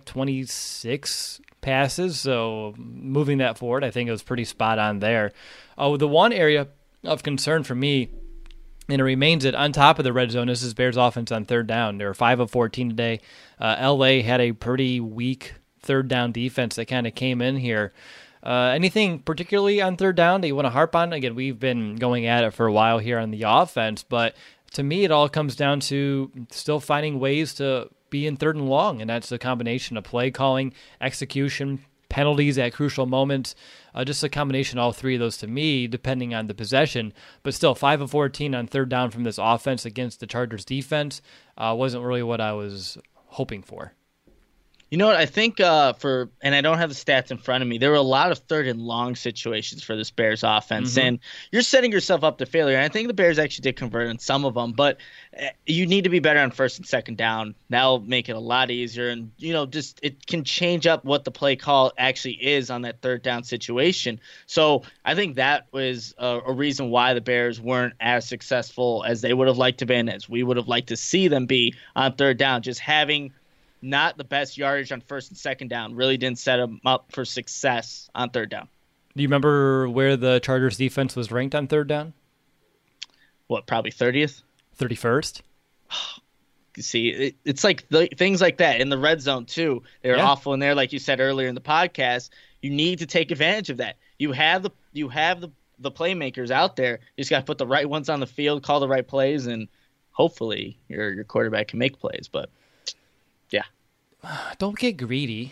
26 passes, so moving that forward, I think it was pretty spot on there. The one area of concern for me, and it remains it on top of the red zone, this is Bears offense on third down. They were 5 of 14 today. LA had a pretty weak third down defense that kind of came in here. Anything particularly on third down that you want to harp on? Again, we've been going at it for a while here on the offense, but to me it all comes down to still finding ways to be in third and long, and that's a combination of play calling, execution, penalties at crucial moments, just a combination of all three of those to me, depending on the possession. But still, 5 of 14 on third down from this offense against the Chargers defense wasn't really what I was hoping for. You know what, I think and I don't have the stats in front of me, there were a lot of third and long situations for this Bears offense, and you're setting yourself up to failure. And I think the Bears actually did convert on some of them, but you need to be better on first and second down. That'll make it a lot easier, and just it can change up what the play call actually is on that third down situation. So I think that was a reason why the Bears weren't as successful as they would have liked to be, as we would have liked to see them be on third down. Just having not the best yardage on first and second down really didn't set them up for success on third down. Do you remember where the Chargers defense was ranked on third down? What, probably 30th? 31st? You see, it's like things like that in the red zone too. They're awful in there, like you said earlier in the podcast. You need to take advantage of that. You have the playmakers out there. You just got to put the right ones on the field, call the right plays, and hopefully your quarterback can make plays. But yeah. Don't get greedy.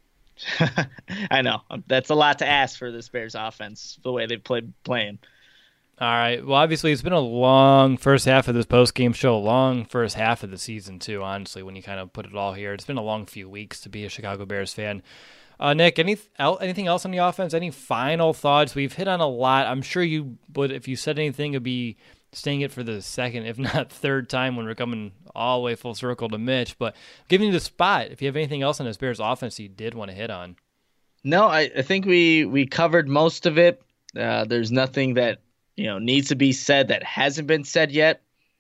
I know. That's a lot to ask for this Bears offense, the way they've playing. All right. Well, obviously, it's been a long first half of this post-game show, a long first half of the season, too, honestly, when you kind of put it all here. It's been a long few weeks to be a Chicago Bears fan. Nick, anything else on the offense? Any final thoughts? We've hit on a lot. I'm sure you would, if you said anything, it would be staying it for the second, if not third time when we're coming all the way full circle to Mitch. But giving you the spot, if you have anything else on this Bears offense you did want to hit on. No, I think we covered most of it. There's nothing that needs to be said that hasn't been said yet.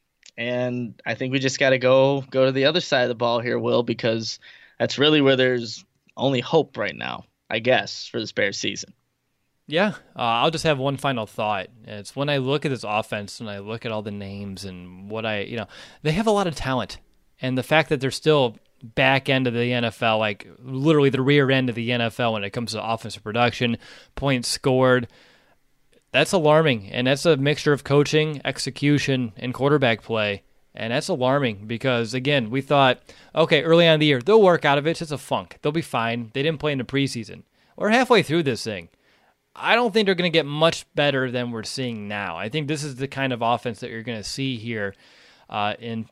And I think we just got to go to the other side of the ball here, Will, because that's really where there's only hope right now, I guess, for this Bears season. Yeah, I'll just have one final thought. It's when I look at this offense and I look at all the names and they have a lot of talent. And the fact that they're still back end of the NFL, like literally the rear end of the NFL when it comes to offensive production, points scored, that's alarming. And that's a mixture of coaching, execution, and quarterback play. And that's alarming because, again, we thought, okay, early on in the year, they'll work out of it. It's just a funk. They'll be fine. They didn't play in the preseason. We're halfway through this thing. I don't think they're going to get much better than we're seeing now. I think this is the kind of offense that you're going to see here in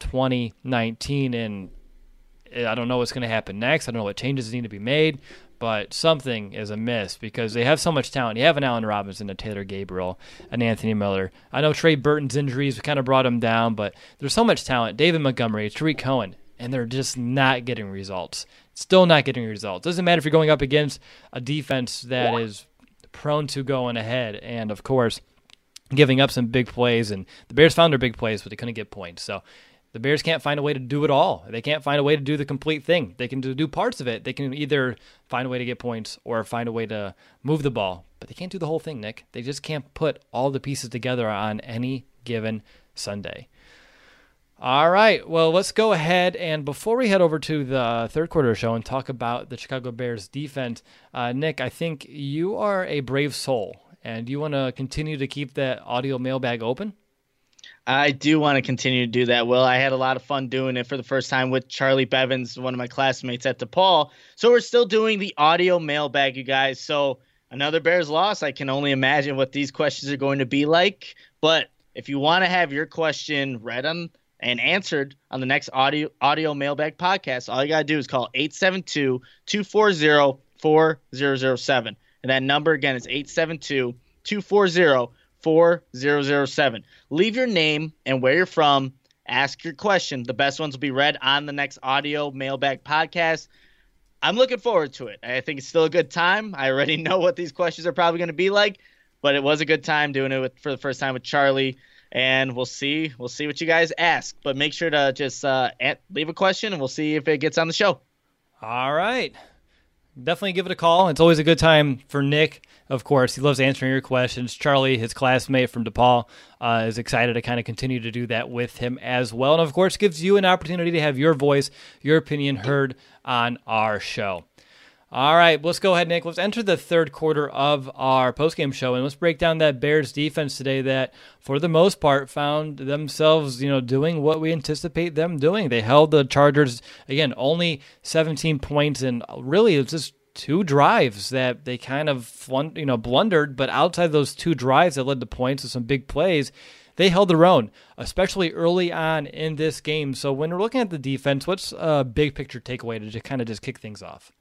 2019, and I don't know what's going to happen next. I don't know what changes need to be made, but something is amiss because they have so much talent. You have an Allen Robinson, a Taylor Gabriel, an Anthony Miller. I know Trey Burton's injuries kind of brought him down, but there's so much talent. David Montgomery, Tariq Cohen, and they're just not getting results. Still not getting results. Doesn't matter if you're going up against a defense that is prone to going ahead and, of course, giving up some big plays. And the Bears found their big plays, but they couldn't get points. So the Bears can't find a way to do it all. They can't find a way to do the complete thing. They can do parts of it. They can either find a way to get points or find a way to move the ball. But they can't do the whole thing, Nick. They just can't put all the pieces together on any given Sunday. All right, well, let's go ahead, and before we head over to the third quarter show and talk about the Chicago Bears defense, Nick, I think you are a brave soul, and you want to continue to keep that audio mailbag open? I do want to continue to do that, Will. I had a lot of fun doing it for the first time with Charlie Bevins, one of my classmates at DePaul. So we're still doing the audio mailbag, you guys. So another Bears loss. I can only imagine what these questions are going to be like. But if you want to have your question read on and answered on the next audio mailbag podcast, all you got to do is call 872-240-4007. And that number, again, is 872-240-4007. Leave your name and where you're from. Ask your question. The best ones will be read on the next audio mailbag podcast. I'm looking forward to it. I think it's still a good time. I already know what these questions are probably going to be like, but it was a good time doing it for the first time with Charlie. And we'll see what you guys ask. But make sure to just leave a question, and we'll see if it gets on the show. All right. Definitely give it a call. It's always a good time for Nick, of course. He loves answering your questions. Charlie, his classmate from DePaul, is excited to kind of continue to do that with him as well. And, of course, gives you an opportunity to have your voice, your opinion heard on our show. All right, let's go ahead, Nick. Let's enter the third quarter of our postgame show, and let's break down that Bears defense today that, for the most part, found themselves, doing what we anticipate them doing. They held the Chargers, again, only 17 points, and really it's just two drives that they kind of blundered, but outside those two drives that led to points and some big plays, they held their own, especially early on in this game. So when we're looking at the defense, what's a big picture takeaway to just kick things off?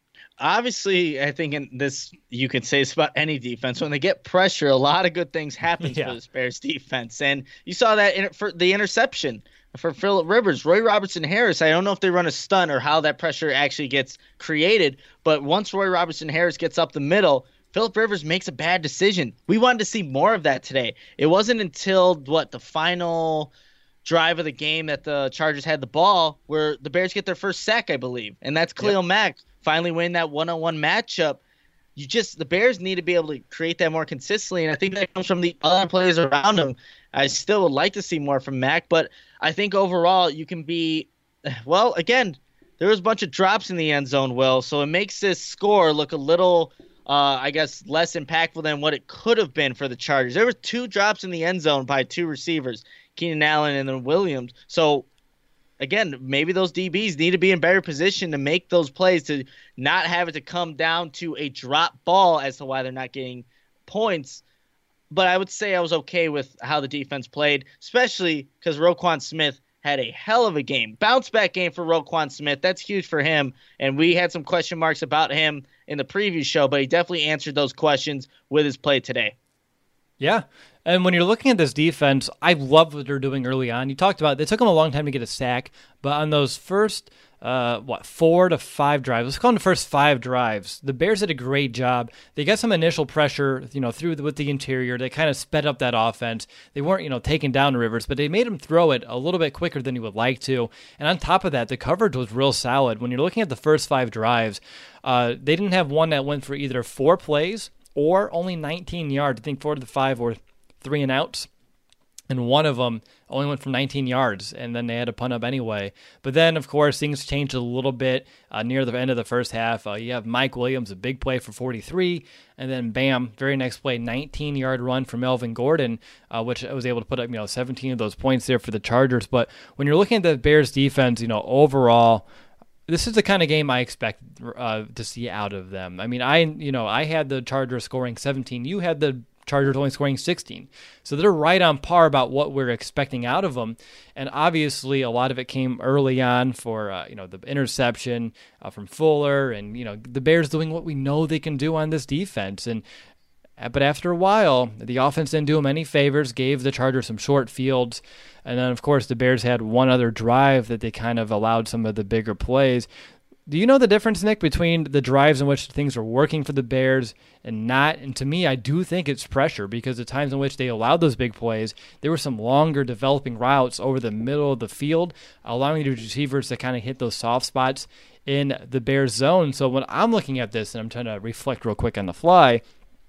Obviously, I think in this, you could say this about any defense. When they get pressure, a lot of good things happen for the Bears defense. And you saw that for the interception for Phillip Rivers. Roy Robertson Harris, I don't know if they run a stunt or how that pressure actually gets created, but once Roy Robertson Harris gets up the middle, Phillip Rivers makes a bad decision. We wanted to see more of that today. It wasn't until, the final drive of the game that the Chargers had the ball where the Bears get their first sack, I believe. And that's Khalil Mack finally winning that one-on-one matchup. The Bears need to be able to create that more consistently, and I think that comes from the other players around him. I still would like to see more from Mack, but I think overall you can be again, there was a bunch of drops in the end zone, Will, so it makes this score look a little less impactful than what it could have been for the Chargers. There were two drops in the end zone by two receivers, Keenan Allen and then Williams. So again, maybe those DBs need to be in better position to make those plays, to not have it to come down to a drop ball as to why they're not getting points. But I would say I was okay with how the defense played, especially because Roquan Smith had a hell of a game. Bounce back game for Roquan Smith. That's huge for him. And we had some question marks about him in the preview show, but he definitely answered those questions with his play today. Yeah, And when you're looking at this defense, I love what they're doing early on. You talked about it took them a long time to get a sack, but on those first 4 to 5 drives. Let's call them the first 5 drives. The Bears did a great job. They got some initial pressure, with the interior. They kind of sped up that offense. They weren't, taking down Rivers, but they made him throw it a little bit quicker than he would like to. And on top of that, the coverage was real solid. When you're looking at the first 5 drives, they didn't have one that went for either 4 plays or only 19 yards. I think 4 to 5 or 3 and outs. And one of them only went for 19 yards, and then they had to punt up anyway. But then, of course, things changed a little bit near the end of the first half. You have Mike Williams, a big play for 43, and then bam, very next play, 19-yard run for Melvin Gordon, which was able to put up 17 of those points there for the Chargers. But when you're looking at the Bears defense, overall, this is the kind of game I expect to see out of them. I mean, I had the Chargers scoring 17. You had the Chargers only scoring 16. So they're right on par about what we're expecting out of them. And obviously a lot of it came early on for, the interception from Fuller and, the Bears doing what we know they can do on this defense. But after a while, the offense didn't do them any favors, gave the Chargers some short fields. And then, of course, the Bears had one other drive that they kind of allowed some of the bigger plays. Do you know the difference, Nick, between the drives in which things are working for the Bears and not? And to me, I do think it's pressure because the times in which they allowed those big plays, there were some longer developing routes over the middle of the field, allowing the receivers to kind of hit those soft spots in the Bears zone. So when I'm looking at this, and I'm trying to reflect real quick on the fly,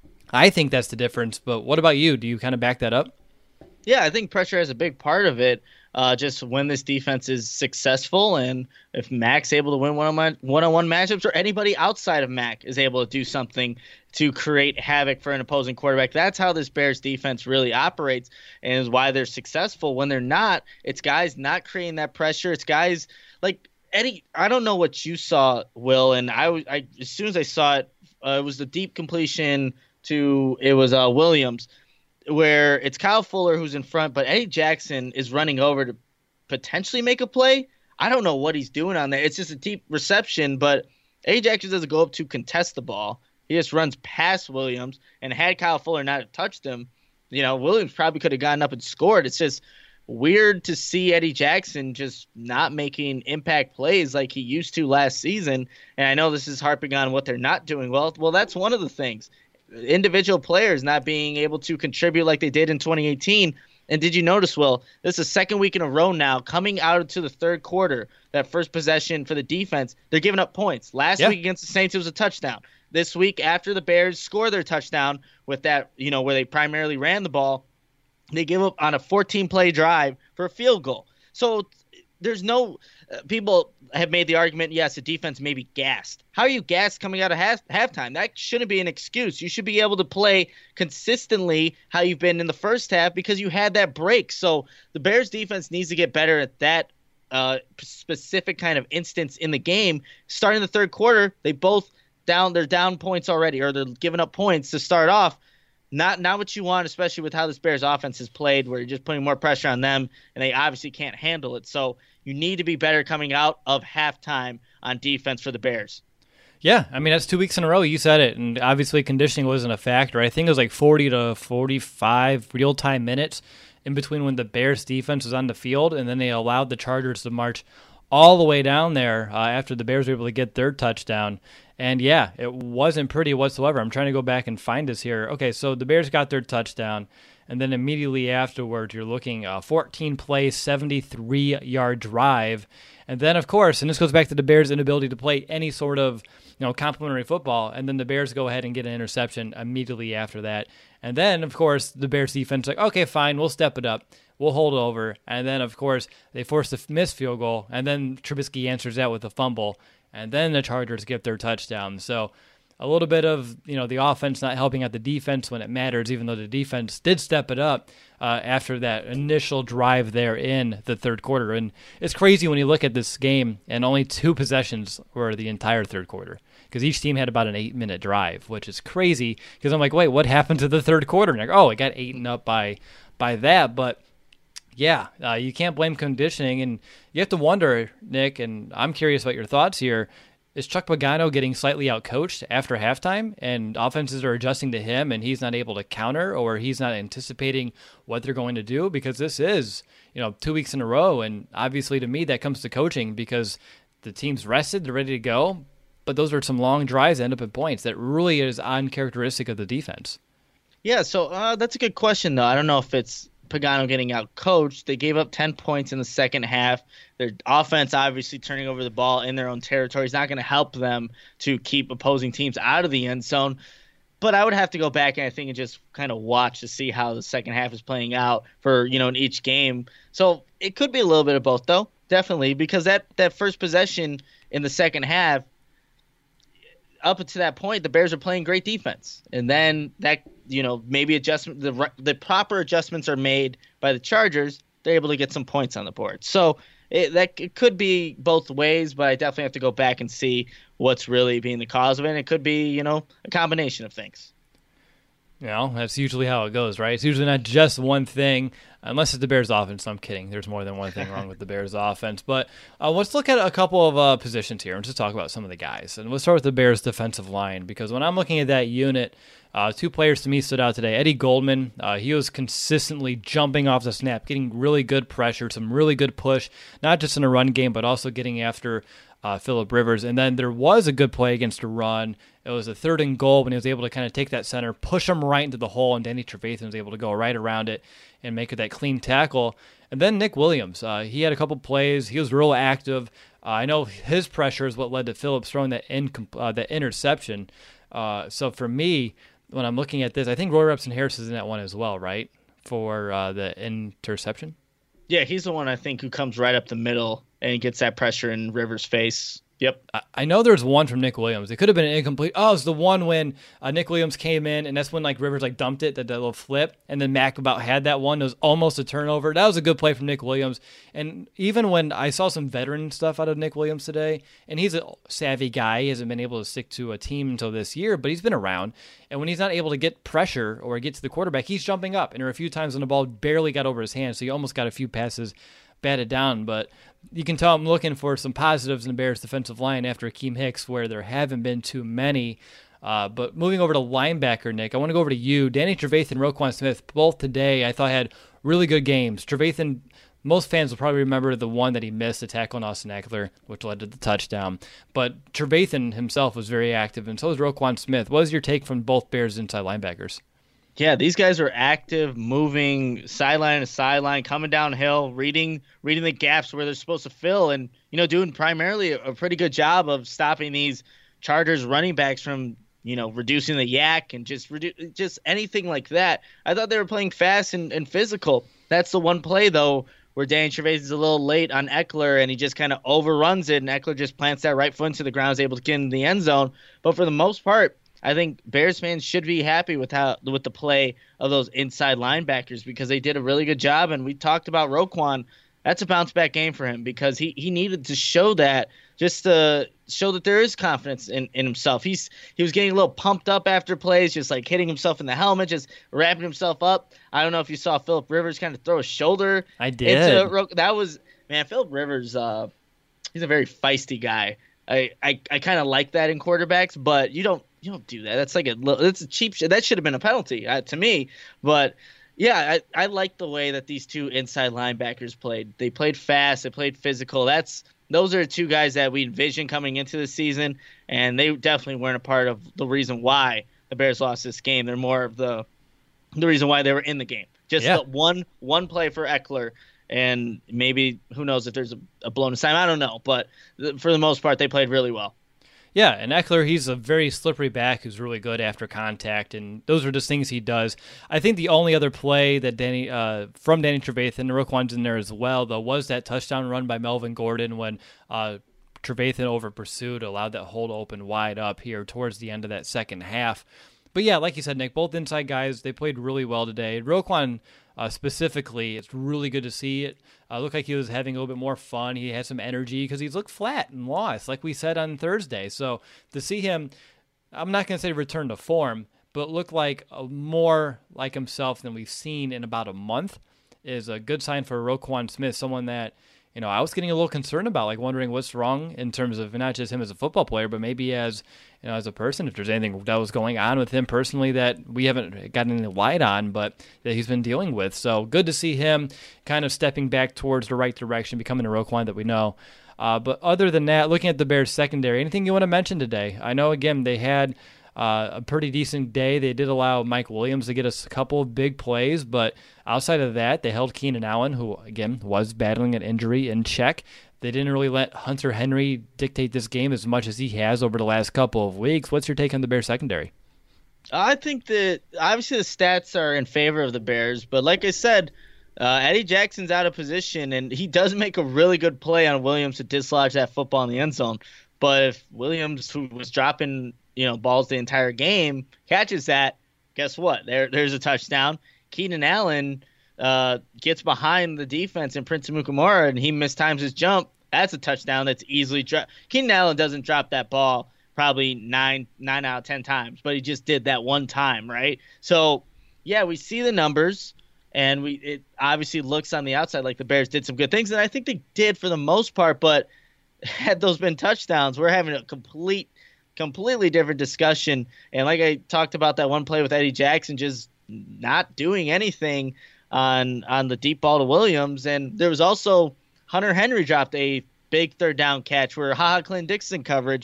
I think that's the difference. But what about you? Do you kind of back that up? Yeah, I think pressure is a big part of it. Just when this defense is successful, and if Mac's able to win one-on-one matchups, or anybody outside of Mac is able to do something to create havoc for an opposing quarterback, that's how this Bears defense really operates, and is why they're successful. When they're not, it's guys not creating that pressure. It's guys like Eddie. I don't know what you saw, Will, and I as soon as I saw it, it was the deep completion to Williams, where it's Kyle Fuller who's in front, but Eddie Jackson is running over to potentially make a play. I don't know what he's doing on there. It's just a deep reception, but Eddie Jackson doesn't go up to contest the ball. He just runs past Williams, and had Kyle Fuller not touched him, Williams probably could have gotten up and scored. It's just weird to see Eddie Jackson just not making impact plays like he used to last season. And I know this is harping on what they're not doing well. Well, that's one of the things. Individual players not being able to contribute like they did in 2018. And did you notice, Will, this is the second week in a row now, coming out into the third quarter, that first possession for the defense, they're giving up points. Last week against the Saints, it was a touchdown. This week, after the Bears score their touchdown with that, where they primarily ran the ball, they give up on a 14-play drive for a field goal. So there's no people have made the argument, yes, the defense may be gassed. How are you gassed coming out of halftime? That shouldn't be an excuse. You should be able to play consistently how you've been in the first half because you had that break. So the Bears defense needs to get better at that specific kind of instance in the game. Starting the third quarter, they're down points already, or they're giving up points to start off. Not what you want, especially with how this Bears offense has played, where you're just putting more pressure on them, and they obviously can't handle it. So you need to be better coming out of halftime on defense for the Bears. Yeah, I mean, that's 2 weeks in a row. You said it, and obviously conditioning wasn't a factor. I think it was like 40 to 45 real-time minutes in between when the Bears defense was on the field, and then they allowed the Chargers to march all the way down there after the Bears were able to get their touchdown. And yeah, it wasn't pretty whatsoever. I'm trying to go back and find this here. Okay, so the Bears got their touchdown, and then immediately afterwards, you're looking 14-play, 73-yard drive. And then, of course, and this goes back to the Bears' inability to play any sort of complimentary football, and then the Bears go ahead and get an interception immediately after that. And then, of course, the Bears defense like, okay, fine, we'll step it up. We'll hold over. And then, of course, they force the missed field goal, and then Trubisky answers that with a fumble. And then the Chargers get their touchdown. So a little bit of the offense not helping out the defense when it matters, even though the defense did step it up after that initial drive there in the third quarter. And it's crazy when you look at this game, and only 2 possessions were the entire third quarter, because each team had about an 8-minute drive, which is crazy. Because I'm like, wait, what happened to the third quarter? And it got eaten up by that, but. Yeah, you can't blame conditioning, and you have to wonder, Nick, and I'm curious about your thoughts here. Is Chuck Pagano getting slightly outcoached after halftime, and offenses are adjusting to him, and he's not able to counter, or he's not anticipating what they're going to do? Because this is, 2 weeks in a row, and obviously to me that comes to coaching because the team's rested, they're ready to go, but those are some long drives that end up in points. That really is uncharacteristic of the defense. Yeah, so that's a good question, though. I don't know if it's Pagano getting out coached. They gave up 10 points in the second half. Their offense obviously turning over the ball in their own territory is not going to help them to keep opposing teams out of the end zone. But I would have to go back and just kind of watch to see how the second half is playing out for, in each game. So it could be a little bit of both, though, definitely, because that first possession in the second half, up to that point, the Bears are playing great defense. And then that, maybe the proper adjustments are made by the Chargers. They're able to get some points on the board. So it could be both ways, but I definitely have to go back and see what's really being the cause of it. And it could be, a combination of things. That's usually how it goes, right? It's usually not just one thing, unless it's the Bears offense. I'm kidding. There's more than one thing wrong with the Bears offense. But let's look at a couple of positions here and just talk about some of the guys. And let's start with the Bears defensive line, because when I'm looking at that unit, two players to me stood out today. Eddie Goldman, he was consistently jumping off the snap, getting really good pressure, some really good push, not just in a run game, but also getting after Phillip Rivers. And then there was a good play against a run. It was a 3rd and goal when he was able to kind of take that center, push him right into the hole, and Danny Trevathan was able to go right around it and make it that clean tackle. And then Nick Williams, he had a couple plays. He was real active. I know his pressure is what led to Phillips throwing that interception. So for me, when I'm looking at this, I think Roy Robson-Harris is in that one as well, right, for the interception? Yeah, he's the one I think who comes right up the middle and gets that pressure in Rivers' face. Yep. I know there's one from Nick Williams. It could have been an incomplete. Oh, it's the one when Nick Williams came in, and that's when Rivers dumped it, that little flip, and then Mack about had that one. It was almost a turnover. That was a good play from Nick Williams. And even when I saw some veteran stuff out of Nick Williams today, and he's a savvy guy. He hasn't been able to stick to a team until this year, but he's been around. And when he's not able to get pressure or get to the quarterback, he's jumping up. And there were a few times when the ball barely got over his hands, so he almost got a few passes batted down. But you can tell I'm looking for some positives in the Bears defensive line after Akeem Hicks, where there haven't been too many. But moving over to linebacker, Nick, I want to go over to you. Danny Trevathan and Roquan Smith, both today, I thought had really good games. Trevathan, most fans will probably remember the one that he missed, the tackle on Austin Ekeler, which led to the touchdown. But Trevathan himself was very active, and so was Roquan Smith. What was your take from both Bears inside linebackers? Yeah, these guys are active, moving sideline to sideline, coming downhill, reading the gaps where they're supposed to fill, and doing primarily a pretty good job of stopping these Chargers running backs from reducing the yak and just anything like that. I thought they were playing fast and physical. That's the one play though where Danny Trevathan's a little late on Ekeler, and he just kind of overruns it, and Ekeler just plants that right foot into the ground, is able to get in the end zone. But for the most part, I think Bears fans should be happy with the play of those inside linebackers, because they did a really good job. And we talked about Roquan. That's a bounce back game for him, because he needed to show that, just to show that there is confidence in himself. He was getting a little pumped up after plays, just hitting himself in the helmet, just wrapping himself up. I don't know if you saw Phillip Rivers kind of throw his shoulder. I did. Phillip Rivers, he's a very feisty guy. I kind of like that in quarterbacks, but you don't do that. That's it's a cheap shit. That should have been a penalty to me. But yeah, I like the way that these two inside linebackers played. They played fast. They played physical. Those are two guys that we envisioned coming into the season, and they definitely weren't a part of the reason why the Bears lost this game. They're more of the reason why they were in the game. Just the one play for Ekeler, and maybe who knows if there's a blown assignment. I don't know, but for the most part, they played really well. Yeah, and Ekeler, he's a very slippery back who's really good after contact, and those are just things he does. I think the only other play that from Danny Trevathan, Roquan's in there as well, though, was that touchdown run by Melvin Gordon when Trevathan over-pursued, allowed that hole to open wide up here towards the end of that second half. But yeah, like you said, Nick, both inside guys, they played really well today. Roquan specifically, it's really good to see it. Looked like he was having a little bit more fun. He had some energy because he's looked flat and lost, like we said on Thursday. So to see him, I'm not going to say return to form, but look like more like himself than we've seen in about a month is a good sign for Roquan Smith, someone that I was getting a little concerned about, like wondering what's wrong in terms of not just him as a football player, but maybe as as a person, if there's anything that was going on with him personally that we haven't gotten any light on, but that he's been dealing with. So good to see him kind of stepping back towards the right direction, becoming a Roquan that we know. But other than that, looking at the Bears secondary, anything you want to mention today? I know, again, they had a pretty decent day. They did allow Mike Williams to get us a couple of big plays, but outside of that, they held Keenan Allen, who, again, was battling an injury, in check. They didn't really let Hunter Henry dictate this game as much as he has over the last couple of weeks. What's your take on the Bears secondary? I think that obviously the stats are in favor of the Bears, but like I said, Eddie Jackson's out of position, and he does make a really good play on Williams to dislodge that football in the end zone. But if Williams, who was dropping balls the entire game, catches that, guess what? There's a touchdown. Keenan Allen gets behind the defense in Prince Amukamara, and he mistimes his jump. That's a touchdown that's easily dropped. Keenan Allen doesn't drop that ball probably 9 out of 10 times, but he just did that one time, right? So, yeah, we see the numbers, and it obviously looks on the outside like the Bears did some good things, and I think they did for the most part, but had those been touchdowns, we're having a completely different discussion. And like I talked about that one play with Eddie Jackson just not doing anything on the deep ball to Williams. And there was also Hunter Henry dropped a big third down catch where Clint Dixon coverage.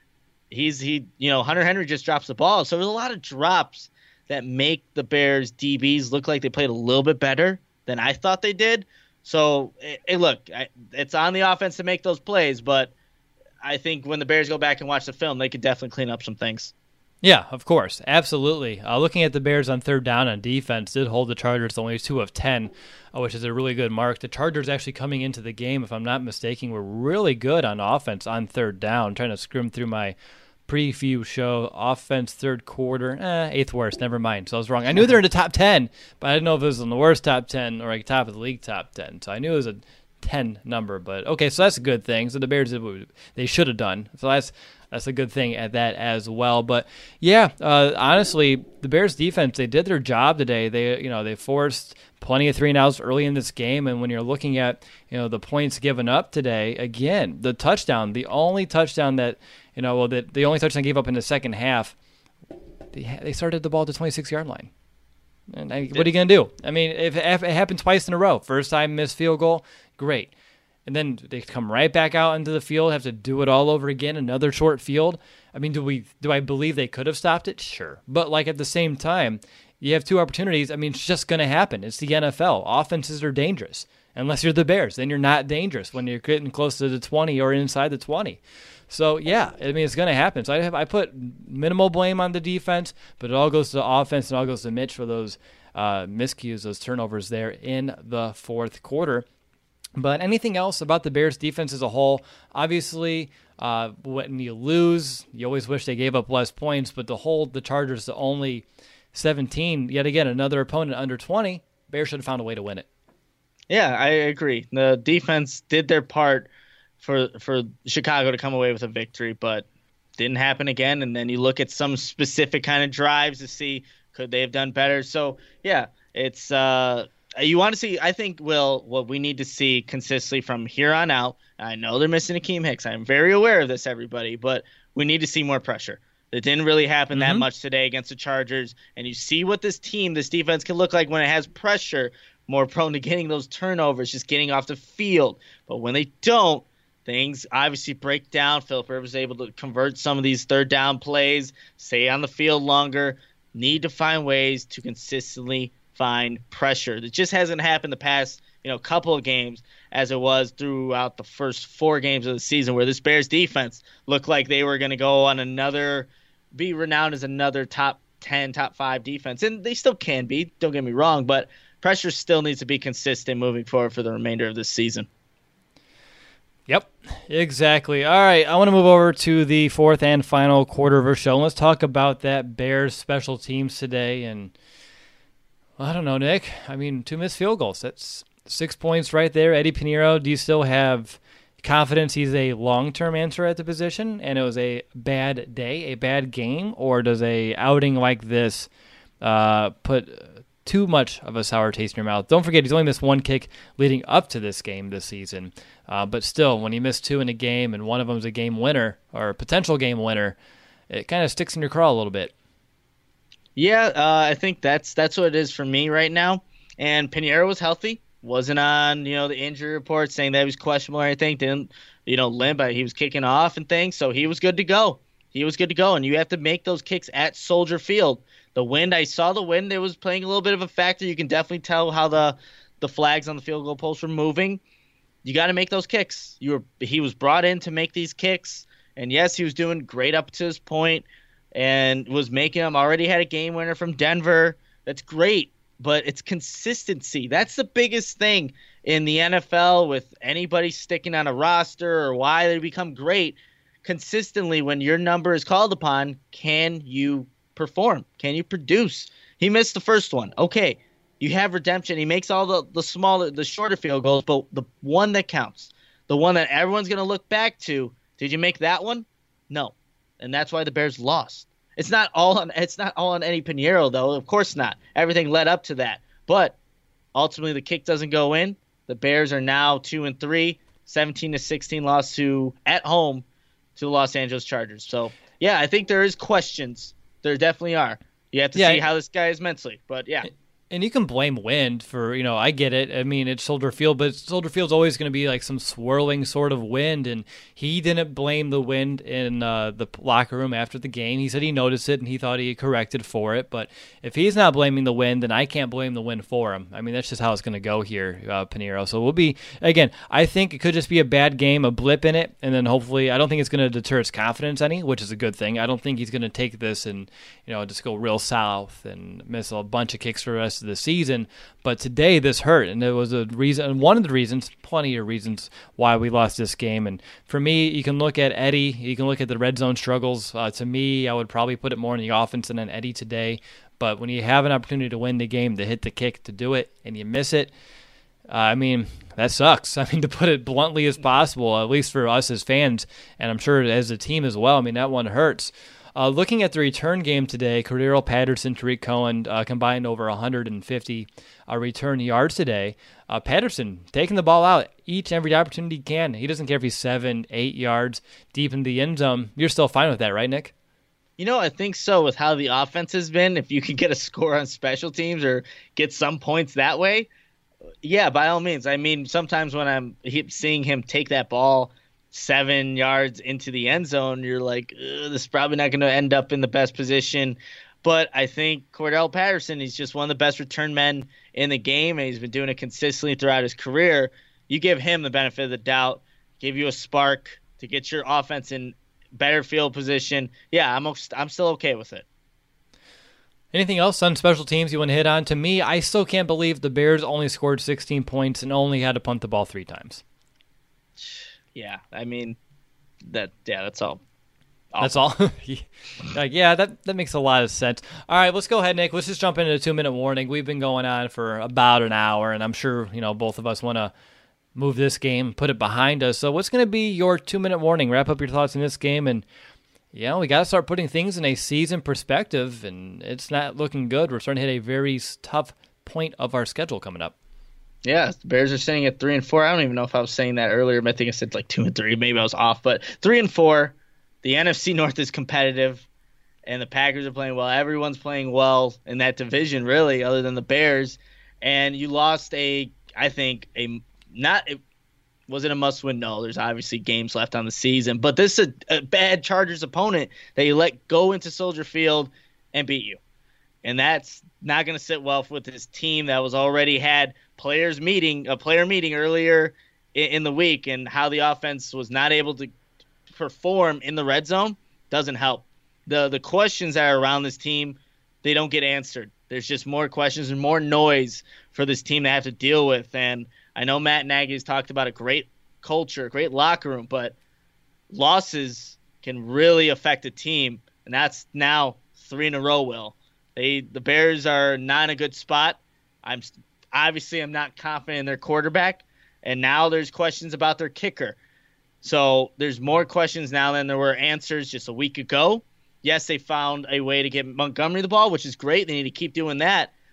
Hunter Henry just drops the ball. So there's a lot of drops that make the Bears DBs look like they played a little bit better than I thought they did. So, look, it's on the offense to make those plays, but I think when the Bears go back and watch the film, they could definitely clean up some things. Yeah, of course. Absolutely. Looking at the Bears on third down on defense, did hold the Chargers to only 2 of 10, which is a really good mark. The Chargers actually coming into the game, if I'm not mistaken, were really good on offense on third down. I'm trying to scrim through my preview show. Offense third quarter, 8th worst. Never mind. So I was wrong. I knew they were in the top 10, but I didn't know if it was in the worst top 10 or like top of the league top 10. So I knew it was a 10 number, but okay, so that's a good thing. So the Bears did what they should have done. So that's a good thing at that as well. But yeah, honestly, the Bears defense, they did their job today. They forced plenty of 3-and-outs early in this game, and when you're looking at the points given up today, again, the touchdown, the only touchdown that the only touchdown gave up in the second half, they started the ball at the 26-yard line. And what are you going to do? I mean, if it happened twice in a row, first time missed field goal, great. And then they come right back out into the field, have to do it all over again, another short field. I mean, do I believe they could have stopped it? Sure. But like at the same time, you have 2 opportunities. I mean, it's just going to happen. It's the NFL. Offenses are dangerous. Unless you're the Bears, then you're not dangerous when you're getting close to the 20 or inside the 20. So, yeah, I mean, it's going to happen. So I put minimal blame on the defense, but it all goes to the offense and all goes to Mitch for those miscues, those turnovers there in the fourth quarter. But anything else about the Bears defense as a whole? Obviously, when you lose, you always wish they gave up less points, but to hold the Chargers to only 17, yet again, another opponent under 20, Bears should have found a way to win it. Yeah, I agree. The defense did their part for Chicago to come away with a victory, but didn't happen again. And then you look at some specific kind of drives to see could they have done better. So, yeah, it's you want to see, I think, Will, what we need to see consistently from here on out. I know they're missing Akeem Hicks. I'm very aware of this, everybody, but we need to see more pressure. It didn't really happen that much today against the Chargers. And you see what this defense can look like when it has pressure, more prone to getting those turnovers, just getting off the field. But when they don't, things obviously break down. Philip Rivers is able to convert some of these third down plays, stay on the field longer, need to find ways to consistently find pressure. That just hasn't happened the past couple of games as it was throughout the first 4 games of the season, where this Bears defense looked like they were going to go on be renowned as another top 10, top 5 defense. And they still can be, don't get me wrong, but pressure still needs to be consistent moving forward for the remainder of this season. Yep, exactly. All right, I want to move over to the fourth and final quarter of our show. Let's talk about that Bears special teams today. And I don't know, Nick. I mean, 2 missed field goals. That's 6 points right there. Eddie Pinheiro, do you still have confidence he's a long-term answer at the position and it was a bad day, a bad game, or does a outing like this put too much of a sour taste in your mouth. Don't forget, he's only missed one kick leading up to this game this season. But still, when you miss two in a game and one of them is a game winner or a potential game winner, it kind of sticks in your craw a little bit. Yeah, I think that's what it is for me right now. And Pinheiro was healthy, wasn't on the injury report saying that he was questionable or anything. Didn't limp, but he was kicking off and things, so he was good to go. And you have to make those kicks at Soldier Field. The wind, I saw the wind. It was playing a little bit of a factor. You can definitely tell how the flags on the field goal post were moving. You got to make those kicks. He was brought in to make these kicks, and yes, he was doing great up to this point, and was making them. Already had a game winner from Denver. That's great, but it's consistency. That's the biggest thing in the NFL with anybody sticking on a roster or why they become great. Consistently, when your number is called upon, can you perform? Can you produce? He missed the first one. Okay, you have redemption. He makes all the shorter field goals, but the one that counts, the one that everyone's going to look back to, did you make that one? No. And that's why the Bears lost. It's not all on Eddie Pinheiro, though. Of course not. Everything led up to that. But ultimately, the kick doesn't go in. The Bears are now 2-3, 17-16 loss at home to the Los Angeles Chargers. So, yeah, I think there is questions. There definitely are. You have to see how this guy is mentally. But, yeah. And you can blame wind for, I get it. I mean, it's Soldier Field, but Soldier Field's always going to be like some swirling sort of wind. And he didn't blame the wind in the locker room after the game. He said he noticed it and he thought he corrected for it. But if he's not blaming the wind, then I can't blame the wind for him. I mean, that's just how it's going to go here, Pinheiro. So we'll be, again, I think it could just be a bad game, a blip in it. And then hopefully, I don't think it's going to deter his confidence any, which is a good thing. I don't think he's going to take this and, just go real south and miss a bunch of kicks for the rest of the season. But today this hurt, and there was a reason, and one of the reasons, plenty of reasons why we lost this game. And for me, you can look at Eddie, you can look at the red zone struggles. To me, I would probably put it more in the offense than on Eddie today. But when you have an opportunity to win the game, to hit the kick, to do it, and you miss it, that sucks. To put it bluntly as possible, at least for us as fans, and I'm sure as a team as well. That one hurts. Looking at the return game today, Cordero Patterson, Tariq Cohen combined over 150 return yards today. Patterson taking the ball out each and every opportunity he can. He doesn't care if he's 7, 8 yards deep in the end zone. You're still fine with that, right, Nick? I think so with how the offense has been. If you could get a score on special teams or get some points that way, yeah, by all means. Sometimes when I'm seeing him take that ball 7 yards into the end zone, you're like, this is probably not going to end up in the best position. But I think Cordell Patterson, he's just one of the best return men in the game, and he's been doing it consistently throughout his career. You give him the benefit of the doubt, give you a spark to get your offense in better field position. Yeah, I'm still okay with it. Anything else on special teams you want to hit on? To me, I still can't believe the Bears only scored 16 points and only had to punt the ball 3 times. Yeah, that's all. That's all? That makes a lot of sense. All right, let's go ahead, Nick. Let's just jump into the 2-minute warning. We've been going on for about an hour, and I'm sure, both of us want to move this game, put it behind us. So what's going to be your 2-minute warning? Wrap up your thoughts in this game, and we got to start putting things in a season perspective, and it's not looking good. We're starting to hit a very tough point of our schedule coming up. Yeah, the Bears are sitting at 3-4. I don't even know if I was saying that earlier. I think I said like 2-3. Maybe I was off, but 3-4. The NFC North is competitive, and the Packers are playing well. Everyone's playing well in that division, really, other than the Bears. And you lost was it a must-win? No, there's obviously games left on the season, but this is a bad Chargers opponent that you let go into Soldier Field and beat you. And that's not going to sit well with this team that was already had a player meeting earlier in the week, and how the offense was not able to perform in the red zone doesn't help. The questions that are around this team, they don't get answered. There's just more questions and more noise for this team to have to deal with. And I know Matt Nagy's talked about a great culture, a great locker room, but losses can really affect a team, and that's now 3 in a row, Will. The Bears are not in a good spot. I'm not confident in their quarterback, and now there's questions about their kicker. So there's more questions now than there were answers just a week ago. Yes, they found a way to get Montgomery the ball, which is great. They need to keep doing that.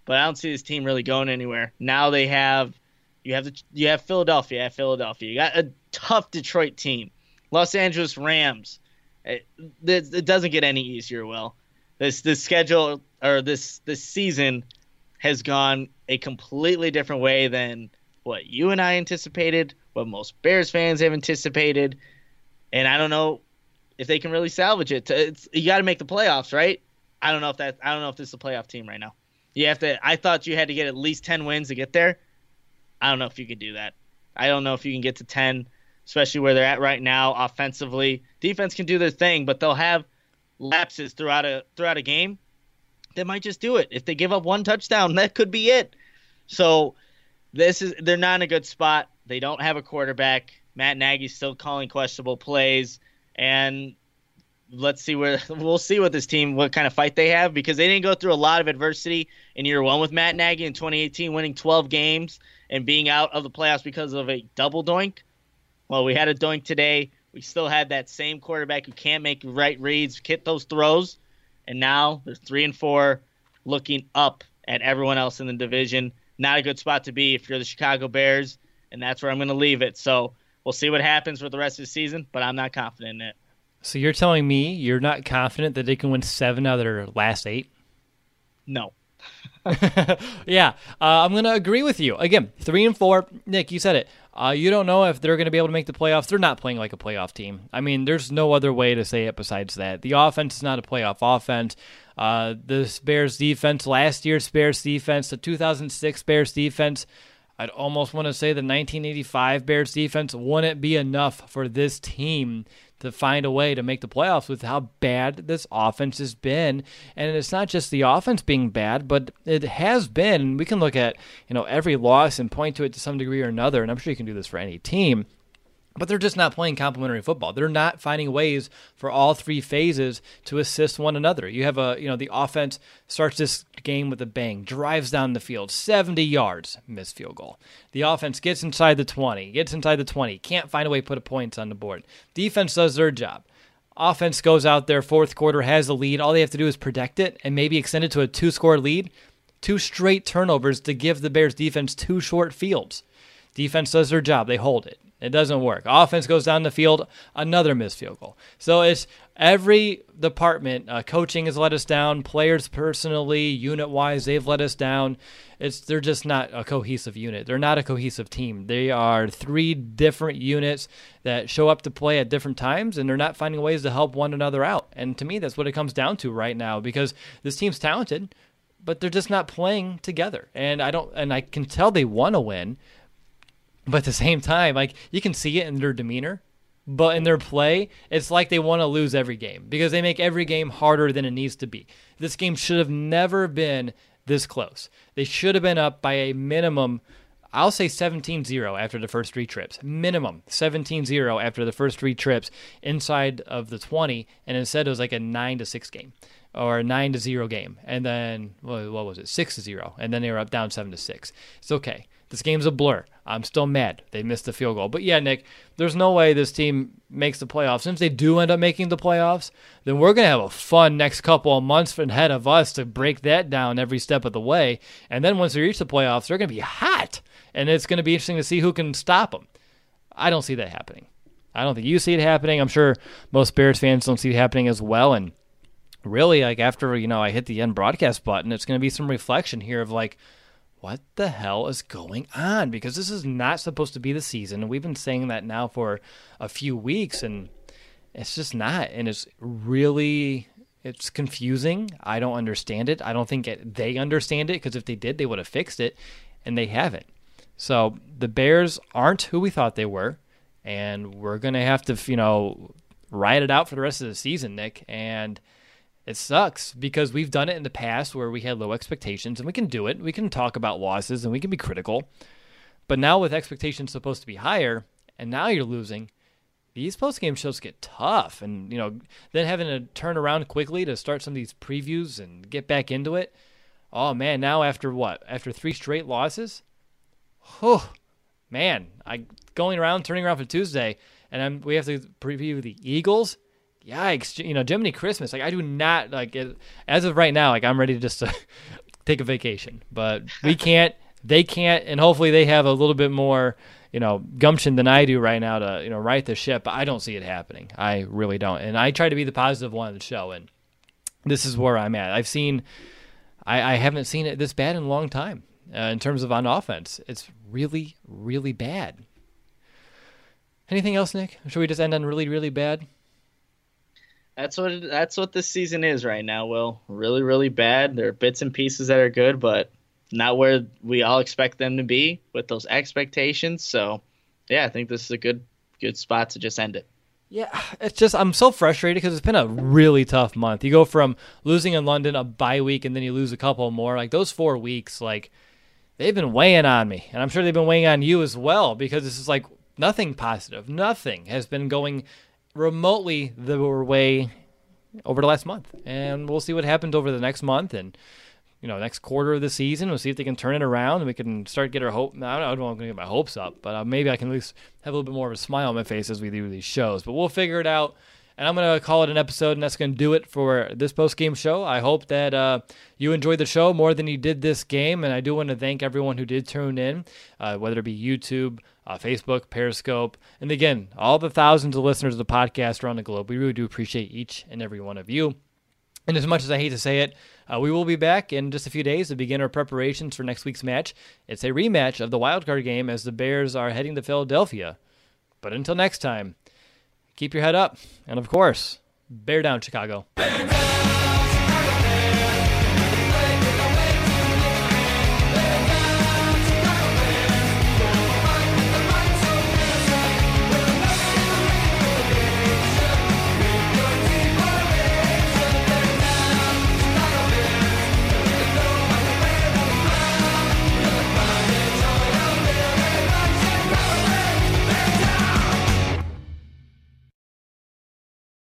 but I don't see this team really going anywhere. Now you have Philadelphia at Philadelphia. You got a tough Detroit team. Los Angeles Rams. It doesn't get any easier, Will. This schedule or this season has gone a completely different way than what you and I anticipated, what most Bears fans have anticipated, and I don't know if they can really salvage it. You got to make the playoffs, right? I don't know if this is a playoff team right now. I thought you had to get at least 10 wins to get there. I don't know if you could do that. I don't know if you can get to 10, especially where they're at right now offensively. Defense can do their thing, but they'll have lapses throughout a game. They might just do it. If they give up one touchdown, that could be it. So they're not in a good spot. They don't have a quarterback. Matt Nagy's still calling questionable plays, and we'll see what this team, what kind of fight they have, because they didn't go through a lot of adversity in year one with Matt Nagy in 2018, winning 12 games and being out of the playoffs because of a double doink. Well, we had a doink today. We still had that same quarterback who can't make right reads, hit those throws, and now they're 3-4, looking up at everyone else in the division. Not a good spot to be if you're the Chicago Bears, and that's where I'm going to leave it. So we'll see what happens with the rest of the season, but I'm not confident in it. So you're telling me you're not confident that they can win 7 out of their last 8? No. Yeah, I'm going to agree with you. Again, 3-4. Nick, you said it. You don't know if they're going to be able to make the playoffs. They're not playing like a playoff team. I mean, there's no other way to say it besides that. The offense is not a playoff offense. This Bears defense, last year's Bears defense, the 2006 Bears defense, I'd almost want to say the 1985 Bears defense wouldn't be enough for this team to find a way to make the playoffs with how bad this offense has been. And it's not just the offense being bad, but it has been. We can look at, every loss and point to it to some degree or another, and I'm sure you can do this for any team. But they're just not playing complementary football. They're not finding ways for all 3 phases to assist one another. You have the offense starts this game with a bang, drives down the field, 70 yards, missed field goal. The offense gets inside the 20, can't find a way to put points on the board. Defense does their job. Offense goes out there, fourth quarter, has the lead. All they have to do is protect it and maybe extend it to a 2-score lead. 2 straight turnovers to give the Bears defense 2 short fields. Defense does their job. They hold it. It doesn't work. Offense goes down the field, another missed field goal. So it's every department. Coaching has let us down. Players personally, unit-wise, they've let us down. They're just not a cohesive unit. They're not a cohesive team. They are 3 different units that show up to play at different times, and they're not finding ways to help one another out. And to me, that's what it comes down to right now, because this team's talented, but they're just not playing together. And I can tell they want to win. But at the same time, you can see it in their demeanor, but in their play, it's like they want to lose every game because they make every game harder than it needs to be. This game should have never been this close. They should have been up by a minimum, I'll say 17-0 after the first 3 trips. Minimum 17-0 after the first 3 trips inside of the 20, and instead it was like a 9-6 game or a 9-0 game. And then, what was it, 6-0, and then they were up down 7-6. It's okay. This game's a blur. I'm still mad they missed the field goal. But yeah, Nick, there's no way this team makes the playoffs. Since they do end up making the playoffs, then we're going to have a fun next couple of months ahead of us to break that down every step of the way. And then once they reach the playoffs, they're going to be hot. And it's going to be interesting to see who can stop them. I don't see that happening. I don't think you see it happening. I'm sure most Bears fans don't see it happening as well. And really, after, I hit the end broadcast button, it's going to be some reflection here of what the hell is going on? Because this is not supposed to be the season. And we've been saying that now for a few weeks, and it's just not. And it's confusing. I don't understand it. I don't think they understand it, because if they did, they would have fixed it, and they haven't. So the Bears aren't who we thought they were, and we're going to have to, ride it out for the rest of the season, Nick. And it sucks because we've done it in the past where we had low expectations, and we can do it. We can talk about losses and we can be critical. But now with expectations supposed to be higher, and now you're losing, these post-game shows get tough. And, then having to turn around quickly to start some of these previews and get back into it. Oh, man, now after what? After 3 straight losses? Oh, man, turning around for Tuesday, and we have to preview the Eagles. Yikes, Jiminy Christmas. I do not, as of right now, I'm ready to just take take a vacation, but we can't. They can't, and hopefully they have a little bit more, gumption than I do right now to, right the ship. But I don't see it happening. I really don't. And I try to be the positive one of the show, and this is where I'm at. I haven't seen it this bad in a long time in terms of on offense. It's really, really bad. Anything else, Nick? Should we just end on really, really bad? That's what this season is right now, Will. Really, really bad. There are bits and pieces that are good, but not where we all expect them to be with those expectations. So, yeah, I think this is a good spot to just end it. Yeah, it's just I'm so frustrated because it's been a really tough month. You go from losing in London, a bye week, and then you lose a couple more. Like those 4 weeks, like they've been weighing on me, and I'm sure they've been weighing on you as well because this is like nothing positive. Nothing has been going remotely the way over the last month, and we'll see what happens over the next month and next quarter of the season. We'll see if they can turn it around and we can start get our hope. I don't want to get my hopes up, but maybe I can at least have a little bit more of a smile on my face as we do these shows. But we'll figure it out, and I'm going to call it an episode, and that's going to do it for this post-game show. I hope that you enjoyed the show more than you did this game, and I do want to thank everyone who did tune in, whether it be YouTube, Facebook, Periscope, and again, all the thousands of listeners of the podcast around the globe. We really do appreciate each and every one of you. And as much as I hate to say it, we will be back in just a few days to begin our preparations for next week's match. It's a rematch of the wildcard game as the Bears are heading to Philadelphia. But until next time, keep your head up. And of course, bear down, Chicago.